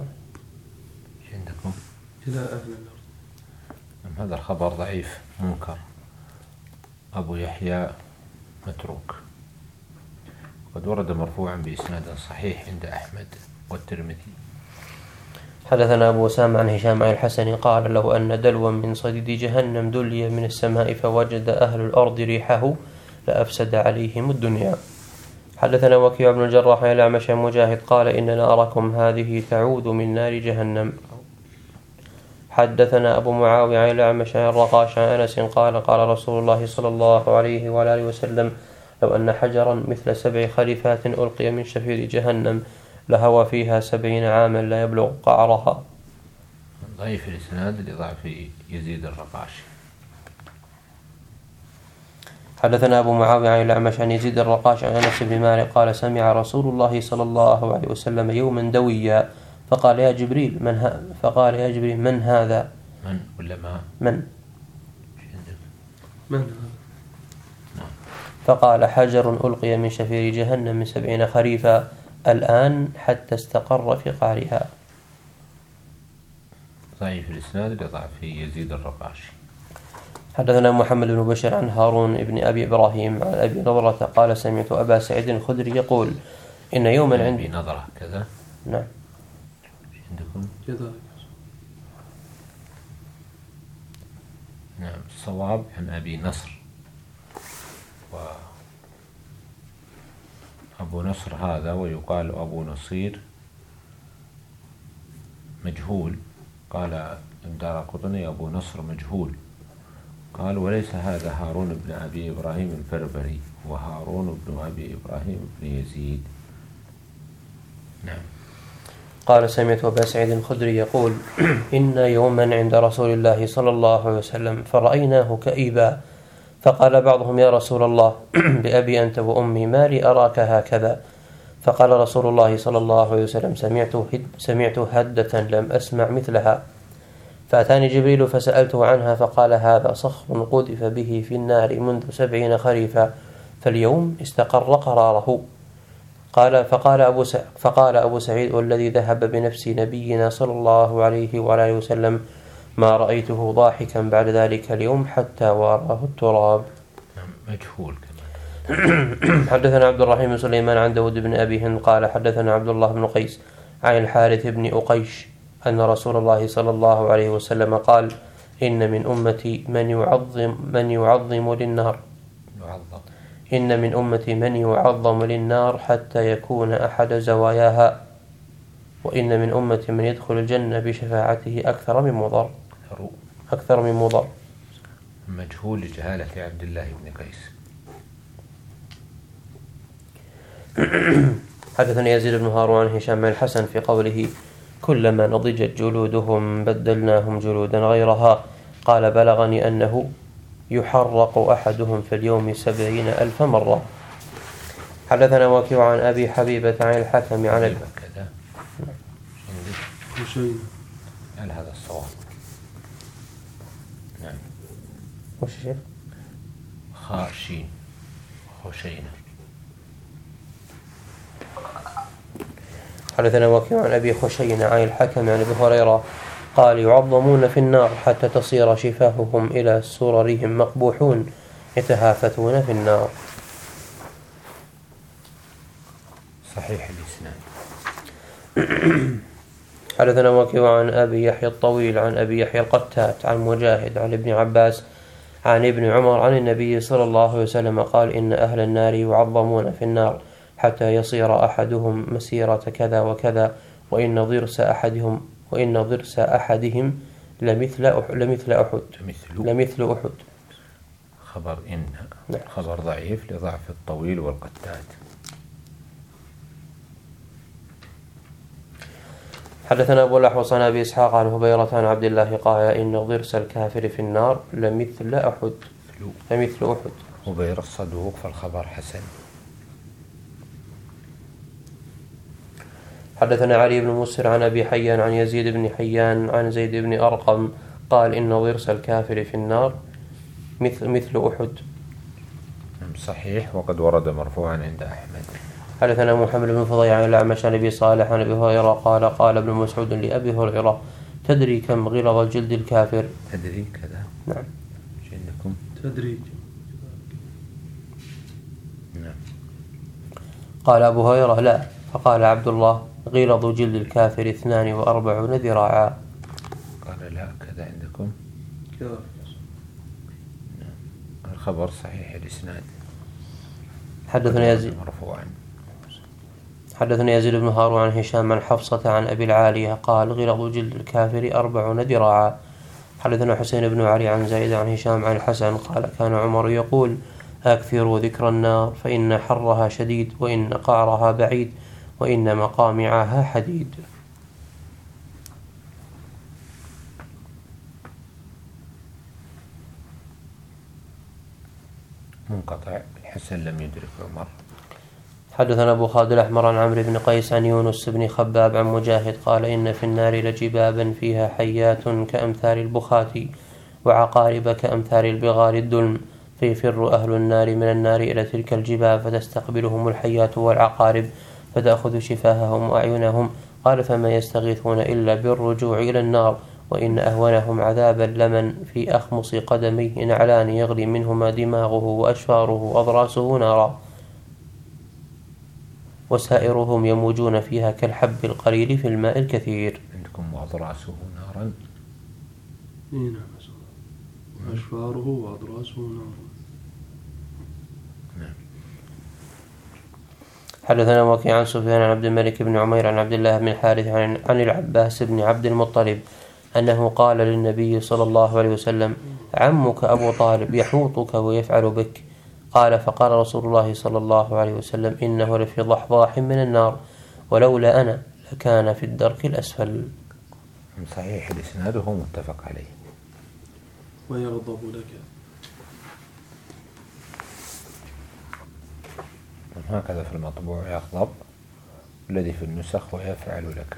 عندكم إلى أهل الأرض. هذا الخبر ضعيف منكر. أبو يحيى متروك. قد ورد مرفوعا بإسناد صحيح عند أحمد والترمذي. حدثنا أبو أسامة عن هشام عن الحسن قال لو أن دلوا من صديد جهنم دلي من السماء فوجد أهل الأرض ريحه لأفسد عليهم الدنيا. حدثنا وكيع بن الجراح عن الأعمش عن مجاهد قال إن ناركم هذه تعود من نار جهنم. حدثنا أبو معاوية عن الأعمش عن الرقاش عن أنس قال قال رسول الله صلى الله عليه وآله وسلم لو أن حجرا مثل سبع خليفات ألقي من شفير جهنم لهوى فيها سبعين عاما لا يبلغ قعرها. ضعيف الإسناد لضعف يزيد الرقاشي. حدثنا أبو معاوية عن الأعمش عن يزيد الرقاش عن أنس بن مالك قال سمع رسول الله صلى الله عليه وسلم يوما دويا فقال يا جبريل من ها فقال يا جبريل من هذا؟ من ولا ما؟ من؟ من هذا؟ فقال حجر ألقي من شفير جهنم من سبعين خريفا الآن حتى استقر في قعرها. ضعيف الإسناد لضعف يزيد الرقاشي. حدثنا محمد بن بشر عن هارون بن أبي إبراهيم عن أبي نضرة قال سمعت أبا سعيد الخدري يقول إن يوما عندي أبي نضرة كذا. نعم عندكم كذلك. نعم الصواب عن أبي نصر، وأبو نصر هذا ويقال أبو نصير مجهول، قال الدارقطني أبو نصر مجهول، قال وليس هذا هارون بن أبي إبراهيم البربري وهارون بن أبي إبراهيم بن يزيد. نعم. قال سمعت أبا سعيد الخدري يقول إن يوما عند رسول الله صلى الله عليه وسلم فرأيناه كئيبا فقال بعضهم يا رسول الله بأبي أنت وأمي ما لي أراك هكذا؟ فقال رسول الله صلى الله عليه وسلم سمعت, هد سمعت هدة لم أسمع مثلها. فأتاني جبريل فسألته عنها فقال هذا صخر قذف به في النار منذ سبعين خريفا فاليوم استقر قراره. قال فقال أبو, فقال أبو سعيد والذي ذهب بنفس نبينا صلى الله عليه وآله وسلم ما رأيته ضاحكا بعد ذلك اليوم حتى واراه التراب. مجهول كمان. حدثنا عبد الرحيم بن سليمان عن داود بن أبي هند قال حدثنا عبد الله بن قيس عن الحارث بن أقيش أن رسول الله صلى الله عليه وسلم قال إن من أمتي من يعظم من يعظم للنار يعظم إن من أمتي من يعظم للنار حتى يكون أحد زواياها وإن من أمتي من يدخل الجنة بشفاعته أكثر من مضر أكثر من مضر. مجهول لجهالة عبد الله بن قيس. حدثنا يزيد بن هارون عن هشام عن الحسن في قوله كلما نضجت جلودهم بدلناهم جلودا غيرها قال بلغني أنه يحرق أحدهم في اليوم سبعين ألف مرة. حدثنا وكيع عن أبي حبيبة عن الحكم عن ال... كذا خشينة. هل هذا الصواب؟ نعم. وش شيء؟ خاشين خشينة. حدثنا وكيع عن أبي خشينة عن الحكم عن أبي هريرة قال يعظمون في النار حتى تصير شفاههم إلى سررهم مقبوحون يتهافتون في النار. صحيح الإسناد. حدثنا وكيع عن أبي يحيى الطويل عن أبي يحيى القتات عن مجاهد عن ابن عباس عن ابن عمر عن النبي صلى الله عليه وسلم قال إن أهل النار يعظمون في النار حتى يصير أحدهم مسيرة كذا وكذا وإن ضرس أحدهم وإن ضرس أحدهم لمثل أحد لمثل أحد لمثل أحد. خبر إن خبر ضعيف لضعف الطويل والقتات. حدثنا أبو الأحوص عن أبي إسحاق عن هبيرة عن عبد الله قال إن ضرس الكافر في النار لمثل أحد لمثل أحد. هبيرة الصدوق فالخبر حسن. حدثنا علي بن مسر عن أبي حيان عن يزيد بن حيان عن زيد بن أرقم قال إن ضرس الكافر في النار مثل مثل أحد. صحيح وقد ورد مرفوعا عند أحمد. حدثنا محمد بن فضيل عن الأعمش عن أبي صالح عن أبي هريرة قال قال ابن مسعود لأبي هريرة تدري كم غلظ جلد الكافر؟ تدري كذا. نعم. عندكم تدريج. نعم. قال أبو هريرة لا. فقال عبد الله غلظ جلد الكافر اثنان وأربعون ذراعا. قال لا كذا عندكم كذا. نعم. الخبر صحيح الإسناد. حدثنا يزيد مرفوعا. حدثنا يزيد بن هارون عن هشام عن حفصة عن أبي العالية قال غلظ جلد الكافر أربعون ذراعا. حدثنا حسين بن علي عن زيد عن هشام عن الحسن قال كان عمر يقول أكثروا ذكر النار فإن حرها شديد وإن قعرها بعيد وإن مقامعها حديد. منقطع. الحسن لم يدرك عمر. حدثنا أبو خالد الأحمر عن عمرو بن قيس عن يونس بن خباب عن مجاهد قال إن في النار لجبابا فيها حيات كأمثال البخات وعقارب كأمثال البغال الدلم، فيفر أهل النار من النار إلى تلك الجباب فتستقبلهم الحيات والعقارب فتأخذ شفاههم وأعينهم. قال فما يستغيثون إلا بالرجوع إلى النار، وإن أهونهم عذابا لمن في أخمص قدميه نعلان يغلي منهما دماغه وأشفاره وأضراسه نارا، وسائرهم يموجون فيها كالحب القليل في الماء الكثير. عندكم وأضراسه نارا. نعم. وأشفاره وأضراسه نار. نعم. حدثنا وكيع عن سفيان عن عبد الملك بن عمير عن عبد الله بن الحارث عن, عن العباس بن عبد المطلب أنه قال للنبي صلى الله عليه وسلم عمك أبو طالب يحوطك ويفعل بك. قال فقال رسول الله صلى الله عليه وسلم إنه لفي ضحضاح من النار، ولولا أنا لكان في الدرك الأسفل. صحيح الإسناد وهو متفق عليه. ويغضب لك. هكذا في المطبوع يغضب، الذي في النسخ ويفعل لك.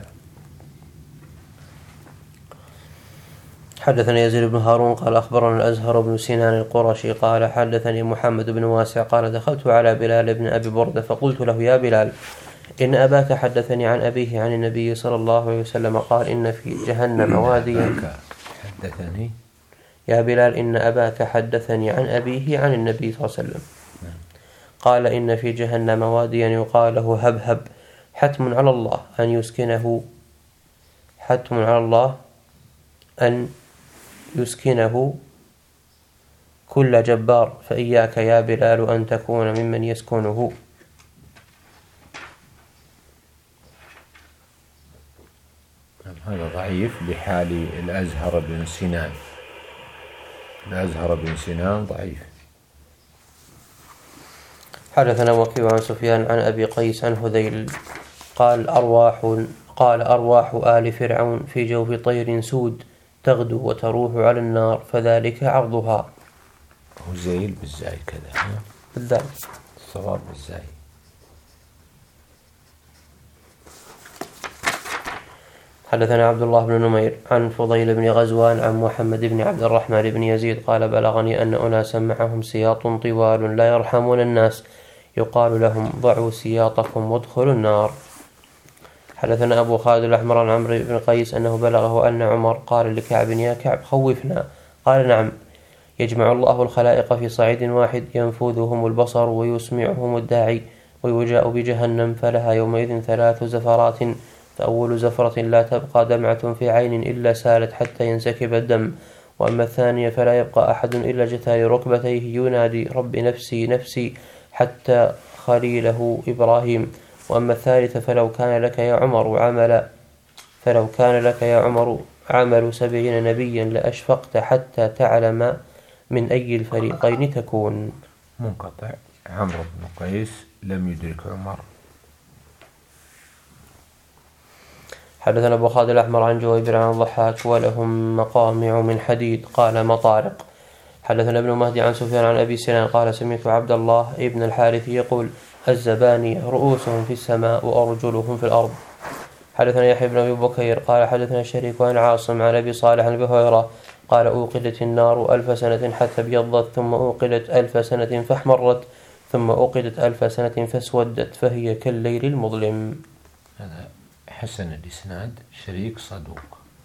حدثني يزيد بن هارون قال أخبرنا الأزهر بن سنان القرشي قال حدثني محمد بن واسع قال دخلت على بلال بن أبي بردة فقلت له يا بلال إن أباك حدثني عن أبيه عن النبي صلى الله عليه وسلم قال إن في جهنم واديا. حدثني يا بلال إن أباك حدثني عن أبيه عن النبي صلى الله عليه وسلم قال إن في جهنم واديا يقال له هبهب، حتم على الله أن يسكنه حتم على الله أن يسكنه كل جبار، فإياك يا بلال أن تكون ممن يسكنه. هذا ضعيف بحال الأزهر بن سنان. الأزهر بن سنان ضعيف. حدثنا وكيع عن سفيان عن أبي قيس عن هذيل قال أرواح قال أرواح آل فرعون في جوف طير سود تغدو وتروح على النار فذلك عرضها. هزيل بالزاي كذا. بالذات الصواب بالزاي. حدثنا عبد الله بن نمير عن فضيل بن غزوان عن محمد بن عبد الرحمن بن يزيد قال بلغني أن أناسا معهم سياط طوال لا يرحمون الناس يقال لهم ضعوا سياطكم وادخلوا النار. حدثنا أبو خالد الأحمر عن عمرو بن قيس أنه بلغه أن عمر قال لكعب يا كعب خوفنا. قال نعم. يجمع الله الخلائق في صعيد واحد ينفذهم البصر ويسمعهم الداعي، ويجاء بجهنم فلها يومئذ ثلاث زفرات، فأول زفرة لا تبقى دمعة في عين إلا سالت حتى ينسكب الدم، وأما الثانية فلا يبقى أحد إلا جثى ركبتيه ينادي رب نفسي نفسي حتى خليله إبراهيم، وأما الثالثة فلو كان لك يا عمر عمل فلو كان لك يا عمر عمل سبعين نبيا لأشفقت حتى تعلم من أي الفريقين تكون. منقطع. عمرو بن قيس لم يدرك عمر. حدثنا أبو خالد الأحمر عن جويبر عن الضحاك ولهم مقامع من حديد قال مطارق. حدثنا ابن مهدي عن سفيان عن أبي سنان قال سمعت عبد الله ابن الحارث يقول الزبانية رؤوسهم في السماء وأرجلهم في الأرض. حدثنا يحيى بن أبي بكير قال حدثنا شريك عن عاصم عن أبي صالح عن أبي هريرة قال أوقدت النار ألف سنة حتى ابيضت، ثم أوقدت ألف سنة فاحمرت، ثم أوقدت ألف سنة فاسودت، فهي كالليل المظلم. هذا حسن الإسناد. شريك صدوق.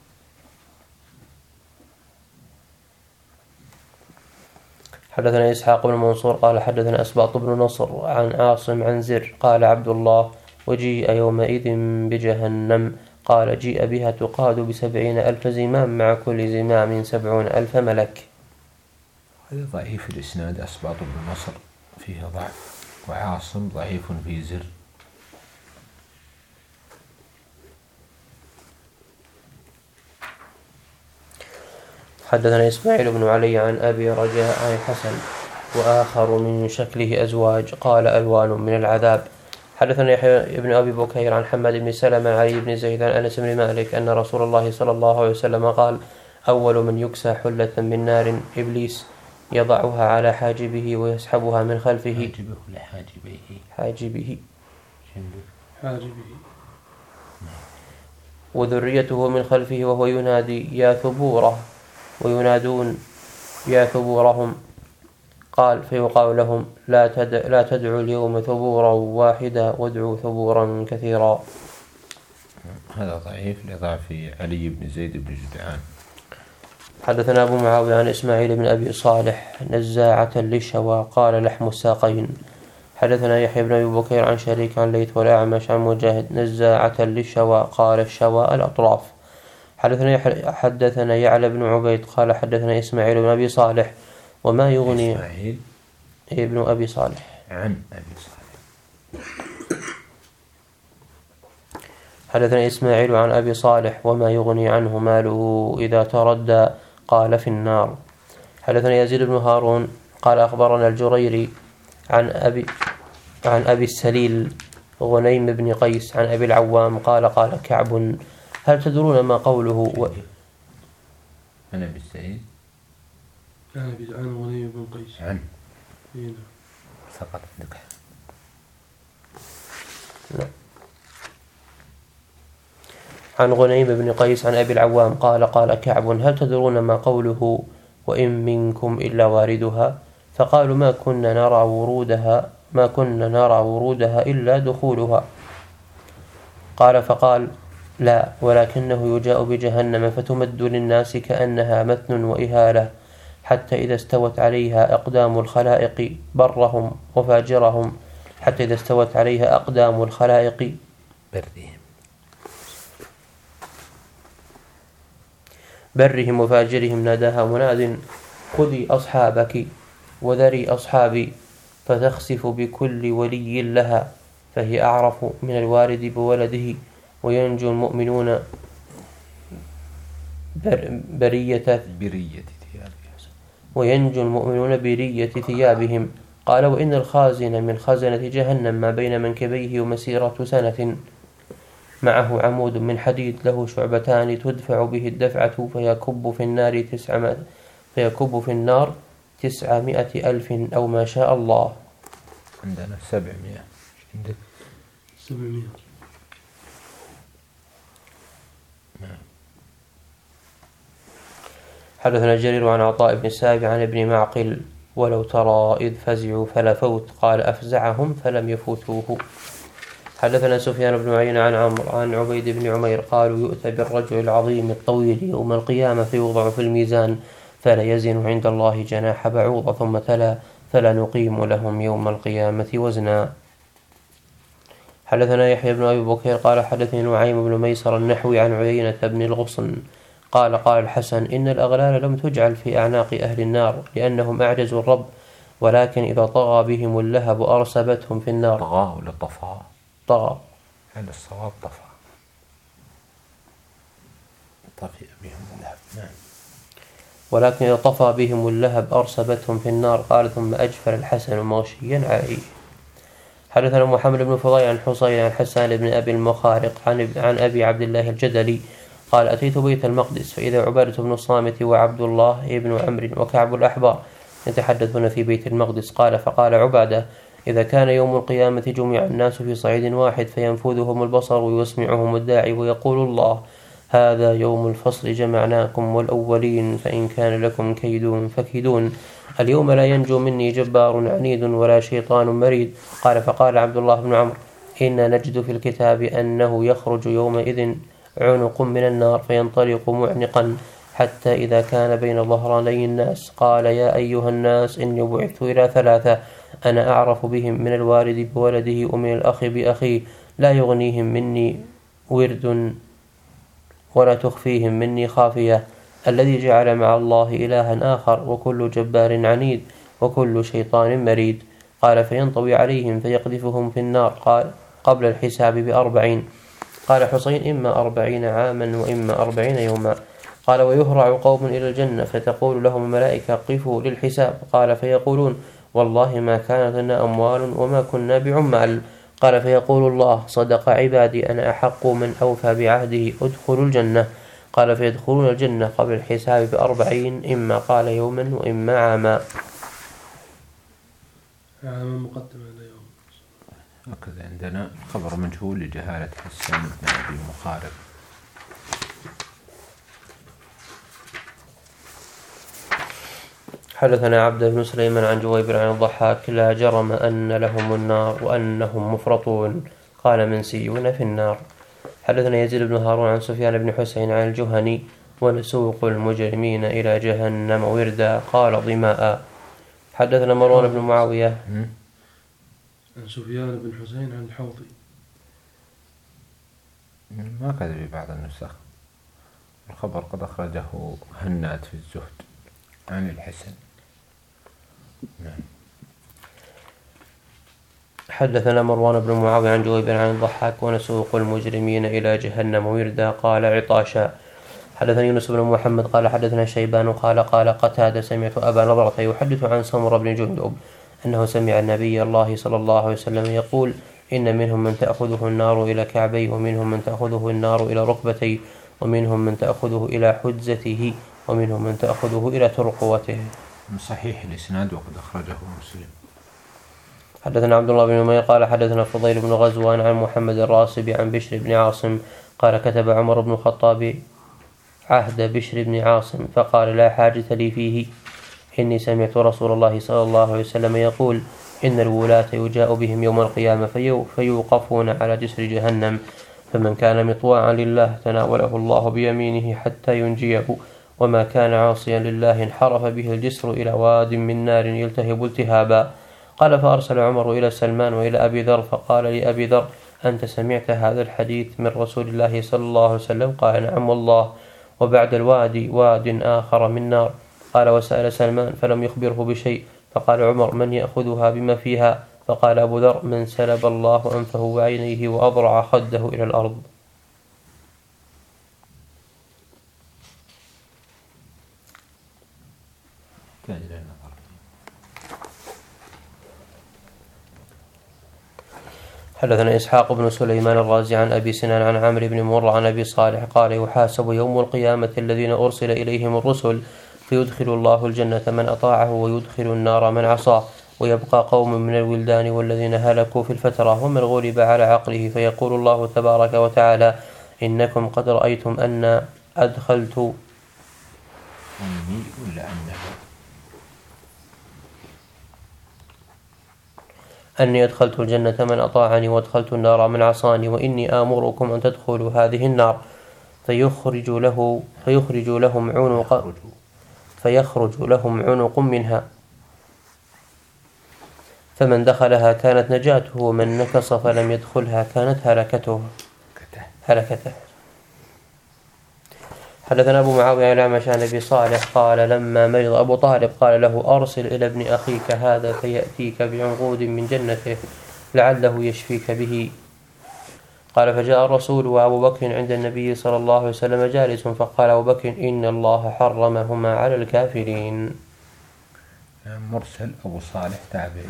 حدثنا إسحاق بن منصور قال حدثنا أسباط بن نصر عن عاصم عن زر قال عبد الله وجيء يومئذ بجهنم قال جيء بها تقاد بسبعين ألف زمام مع كل زمام سبعون ألف ملك. هذا ضعيف الإسناد. أسباط بن نصر فيه ضعف، وعاصم ضعيف في زر. حدثنا إسماعيل بن علي عن أبي رجاء عن الحسن وآخر من شكله أزواج قال ألوان من العذاب. حدثنا يحيى بن أبي بكير عن حماد بن سلمة عن علي بن زيد عن أنس بن مالك أن رسول الله صلى الله عليه وسلم قال أول من يكسى حلة من نار إبليس يضعها على حاجبه ويسحبها من خلفه. حاجبه ولا حاجبيه؟ حاجبه. حاجبه. وذريته من خلفه وهو ينادي يا ثبوره، وينادون يا ثبورهم. قال فيقال لهم لا تدع لا تدعوا اليوم ثبورا واحدا وادعوا ثبورا كثيرا. هذا ضعيف لضعف علي بن زيد بن جدعان. حدثنا أبو معاوية عن إسماعيل بن أبي صالح نزاعة للشوى قال لحم الساقين. حدثنا يحيى بن أبي بكير عن شريك عن ليث والأعمش عن مجاهد نزاعة للشوى قال الشوى الأطراف. حدثنا حدثنا يعلى بن عبيد قال حدثنا إسماعيل بن أبي صالح وما يغني إسماعيل ابن أبي صالح عن أبي صالح. حدثنا إسماعيل عن أبي صالح وما يغني عنه ماله إذا تردى قال في النار. حدثنا يزيد بن هارون قال أخبرنا الجريري عن أبي عن أبي السليل غنيم بن قيس عن أبي العوام قال قال كعب هل تدرون ما قوله و... عن أبي السليل عن أبي عن غنيم بن قيس عن هنا سقط عندك. لا. عن غنيم بن قيس عن أبي العوام قال قال كعب هل تدرون ما قوله وإن منكم إلا واردها؟ فقالوا ما كنا نرى ورودها ما كنا نرى ورودها إلا دخولها. قال فقال لا ولكنه يجاء بجهنم فتمد للناس كأنها متن وإهالة حتى إذا استوت عليها أقدام الخلائق برهم وفاجرهم حتى إذا استوت عليها أقدام الخلائق برهم برهم وفاجرهم ناداها مناد خذي أصحابك وذري أصحابي فتخسف بكل ولي لها فهي أعرف من الوارد بولده وينجو المؤمنون بر برية برية ثيابهم وينجو المؤمنون برية ثيابهم. قال وإن الخازن من خزنة جهنم ما بين منكبيه ومسيرة سنة معه عمود من حديد له شعبتان تدفع به الدفعة فيكب في النار تسعمائة فيكب في النار تسعمائة ألف أو ما شاء الله. عندنا سبعمائة. عندك سبعمائة. حدثنا جرير عن عطاء بن السائب عن ابن معقل ولو ترى إذ فزعوا فلا فوت قال أفزعهم فلم يفوتوه. حدثنا سفيان بن عيينة عن عمرو عن عبيد بن عمير قالوا يؤتى بالرجل العظيم الطويل يوم القيامة فيوضع في الميزان فلا يزن عند الله جناح بعوضة ثم تلا فلا نقيم لهم يوم القيامة وزنا. حدثنا يحيى بن أبي بكير قال حدثني نعيم بن ميسر النحوي عن عيينة بن الغصن قال قال الحسن إن الأغلال لم تجعل في أعناق أهل النار لأنهم أعجزوا الرب ولكن إذا طغى بهم اللهب أرسبتهم في النار. طغى ولا طفى؟ طغى. هذا الصواب طفى. طفئ بهم اللهب. نعم. ولكن إذا طفى بهم اللهب أرسبتهم في النار. قال ثم أجفل الحسن مغشيا عليه. حدثنا محمد بن فضيل عن حصين عن حسان بن أبي المخارق عن, عن أبي عبد الله الجدلي قال أتيت بيت المقدس فإذا عبادة بن الصامت وعبد الله بن عمرو وكعب الأحبار يتحدثون في بيت المقدس. قال فقال عبادة إذا كان يوم القيامة جمع الناس في صعيد واحد فينفذهم البصر ويسمعهم الداعي ويقول الله هذا يوم الفصل جمعناكم والأولين فإن كان لكم كيد فكيدون اليوم لا ينجو مني جبار عنيد ولا شيطان مريد. قال فقال عبد الله بن عمرو إنا نجد في الكتاب أنه يخرج يومئذ عنق من النار فينطلق معنقا حتى إذا كان بين ظهراني الناس قال يا أيها الناس إني بعثت إلى ثلاثة أنا أعرف بهم من الوالد بولده ومن الأخ بأخيه لا يغنيهم مني ورد ولا تخفيهم مني خافية الذي جعل مع الله إلها آخر وكل جبار عنيد وكل شيطان مريد. قال فينطوي عليهم فيقذفهم في النار قال قبل الحساب بأربعين. قال حسين إما أربعين عاما وإما أربعين يوما. قال ويهرع قوم إلى الجنة فتقول لهم الملائكة قفوا للحساب. قال فيقولون والله ما كانت لنا أموال وما كنا بعمال. قال فيقول الله صدق عبادي أنا أحق من أوفى بعهده أدخل الجنة. قال فيدخلون الجنة قبل الحساب بأربعين، إما قال يوما وإما عاما. عاما مقدمة اليوم. هكذا عندنا خبر مجهول لجهالة حسان بن أبي مخارب. حدثنا عبد بن سليمان عن جويبر عن الضحاك لا جرم أن لهم النار وأنهم مفرطون، قال منسيون في النار. حدثنا يزيد بن هارون عن سفيان بن حسين عن الجهني ونسوق المجرمين إلى جهنم وردا، قال ضماء. حدثنا مروان بن معاوية عن سفيان بن حسين عن الحوضي. ما كذب في بعض النسخ. الخبر قد أخرجه هناد في الزهد عن الحسن. نعم. حدثنا مروان بن معاوية عن جويبر عن الضحاك ونسوق المجرمين إلى جهنم وردا، قال عطاشا. حدثنا يونس بن محمد قال حدثنا شيبان قال قال قتادة سمعت أبا نضرة يحدث عن سمر بن جندب أنه سمع النبي الله صلى الله عليه وسلم يقول إن منهم من تأخذه النار إلى كعبيه، ومنهم من تأخذه النار إلى ركبتيه، ومنهم من تأخذه إلى حجزته، ومنهم من تأخذه إلى ترقوته. صحيح الإسناد وقد أخرجه مسلم. حدثنا عبد الله بن أمية قال حدثنا فضيل بن غزوان عن محمد الراسبي عن بشر بن عاصم قال كتب عمر بن الخطاب عهد بشر بن عاصم فقال لا حاجة لي فيه، إني سمعت رسول الله صلى الله عليه وسلم يقول إن الولاة يجاء بهم يوم القيامة في فيوقفون على جسر جهنم، فمن كان مطواعا لله تناوله الله بيمينه حتى ينجيه، وما كان عاصيا لله انحرف به الجسر إلى واد من نار يلتهب التهابا. قال فأرسل عمر إلى سلمان وإلى أبي ذر فقال لأبي ذر أنت سمعت هذا الحديث من رسول الله صلى الله عليه وسلم؟ قال نعم والله، وبعد الوادي واد آخر من نار. قال وسأل سلمان فلم يخبره بشيء، فقال عمر من يأخذها بما فيها؟ فقال أبو ذر من سلب الله أنفه وعينيه وأضرع خده إلى الأرض. حدثنا إسحاق بن سليمان الرازي عن أبي سنان عن عمرو بن مرة عن أبي صالح قال يحاسب يوم القيامة الذين أرسل إليهم الرسل فيدخل الله الجنة من أطاعه ويدخل النار من عصاه، ويبقى قوم من الولدان والذين هلكوا في الفترة ومن غلب على عقله، فيقول الله تبارك وتعالى إنكم قد رأيتم أن أدخلت أني ولا أنه أني أدخلت الجنة من أطاعني وأدخلت النار من عصاني، وإني آمركم أن تدخلوا هذه النار فيخرج له فيخرج لهم عنق فيخرج لهم عنق منها، فمن دخلها كانت نجاته، ومن نكص فلم يدخلها كانت هلكته هلكته. حدثنا أبو معاوية الأعمش عن أبي صالح قال لما مرض أبو طالب قال له أرسل إلى ابن أخيك هذا فيأتيك بعنقود من جنته لعله يشفيك به. قال فجاء الرسول وأبو بكر عند النبي صلى الله عليه وسلم جالس، فقال أبو بكر إن الله حرمهما على الكافرين. مرسل أبو صالح تابعي.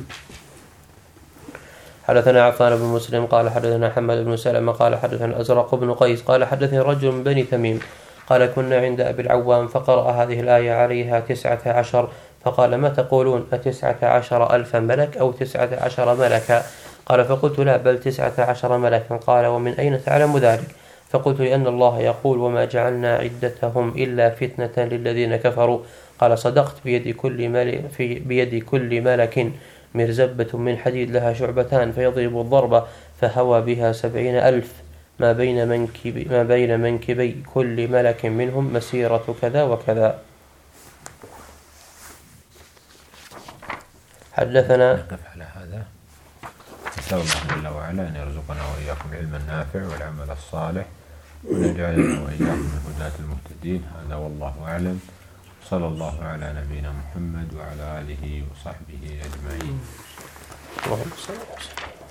حدثنا عفان بن مسلم قال حدثنا حماد بن سلمة قال حدثنا الأزرق بن قيس قال حدثني رجل من بني تميم قال كنا عند أبي العوام فقرأ هذه الآية عليها تسعة عشر، فقال ما تقولون أتسعة عشر ألف ملك أو تسعة عشر ملكا؟ قال فقلت لا بل تسعة عشر ملكا. قال ومن أين تعلم ذلك؟ فقلت لأن الله يقول وما جعلنا عدتهم إلا فتنة للذين كفروا. قال صدقت بيد كل ملك, في بيد كل ملك مرزبة من حديد لها شعبتان فيضرب الضربة فهوى بها سبعين ألف ما بين منكبي, ما بين منكبي كل ملك منهم مسيرة كذا وكذا. حدثنا نقف على هذا. نسأل الله جل وعلا أن يرزقنا وإياكم العلم النافع والعمل الصالح ونجعلنا وإياكم من هداة المهتدين. هذا والله أعلم. صلى الله على نبينا محمد وعلى آله وصحبه أجمعين. اللهم صل وسلم.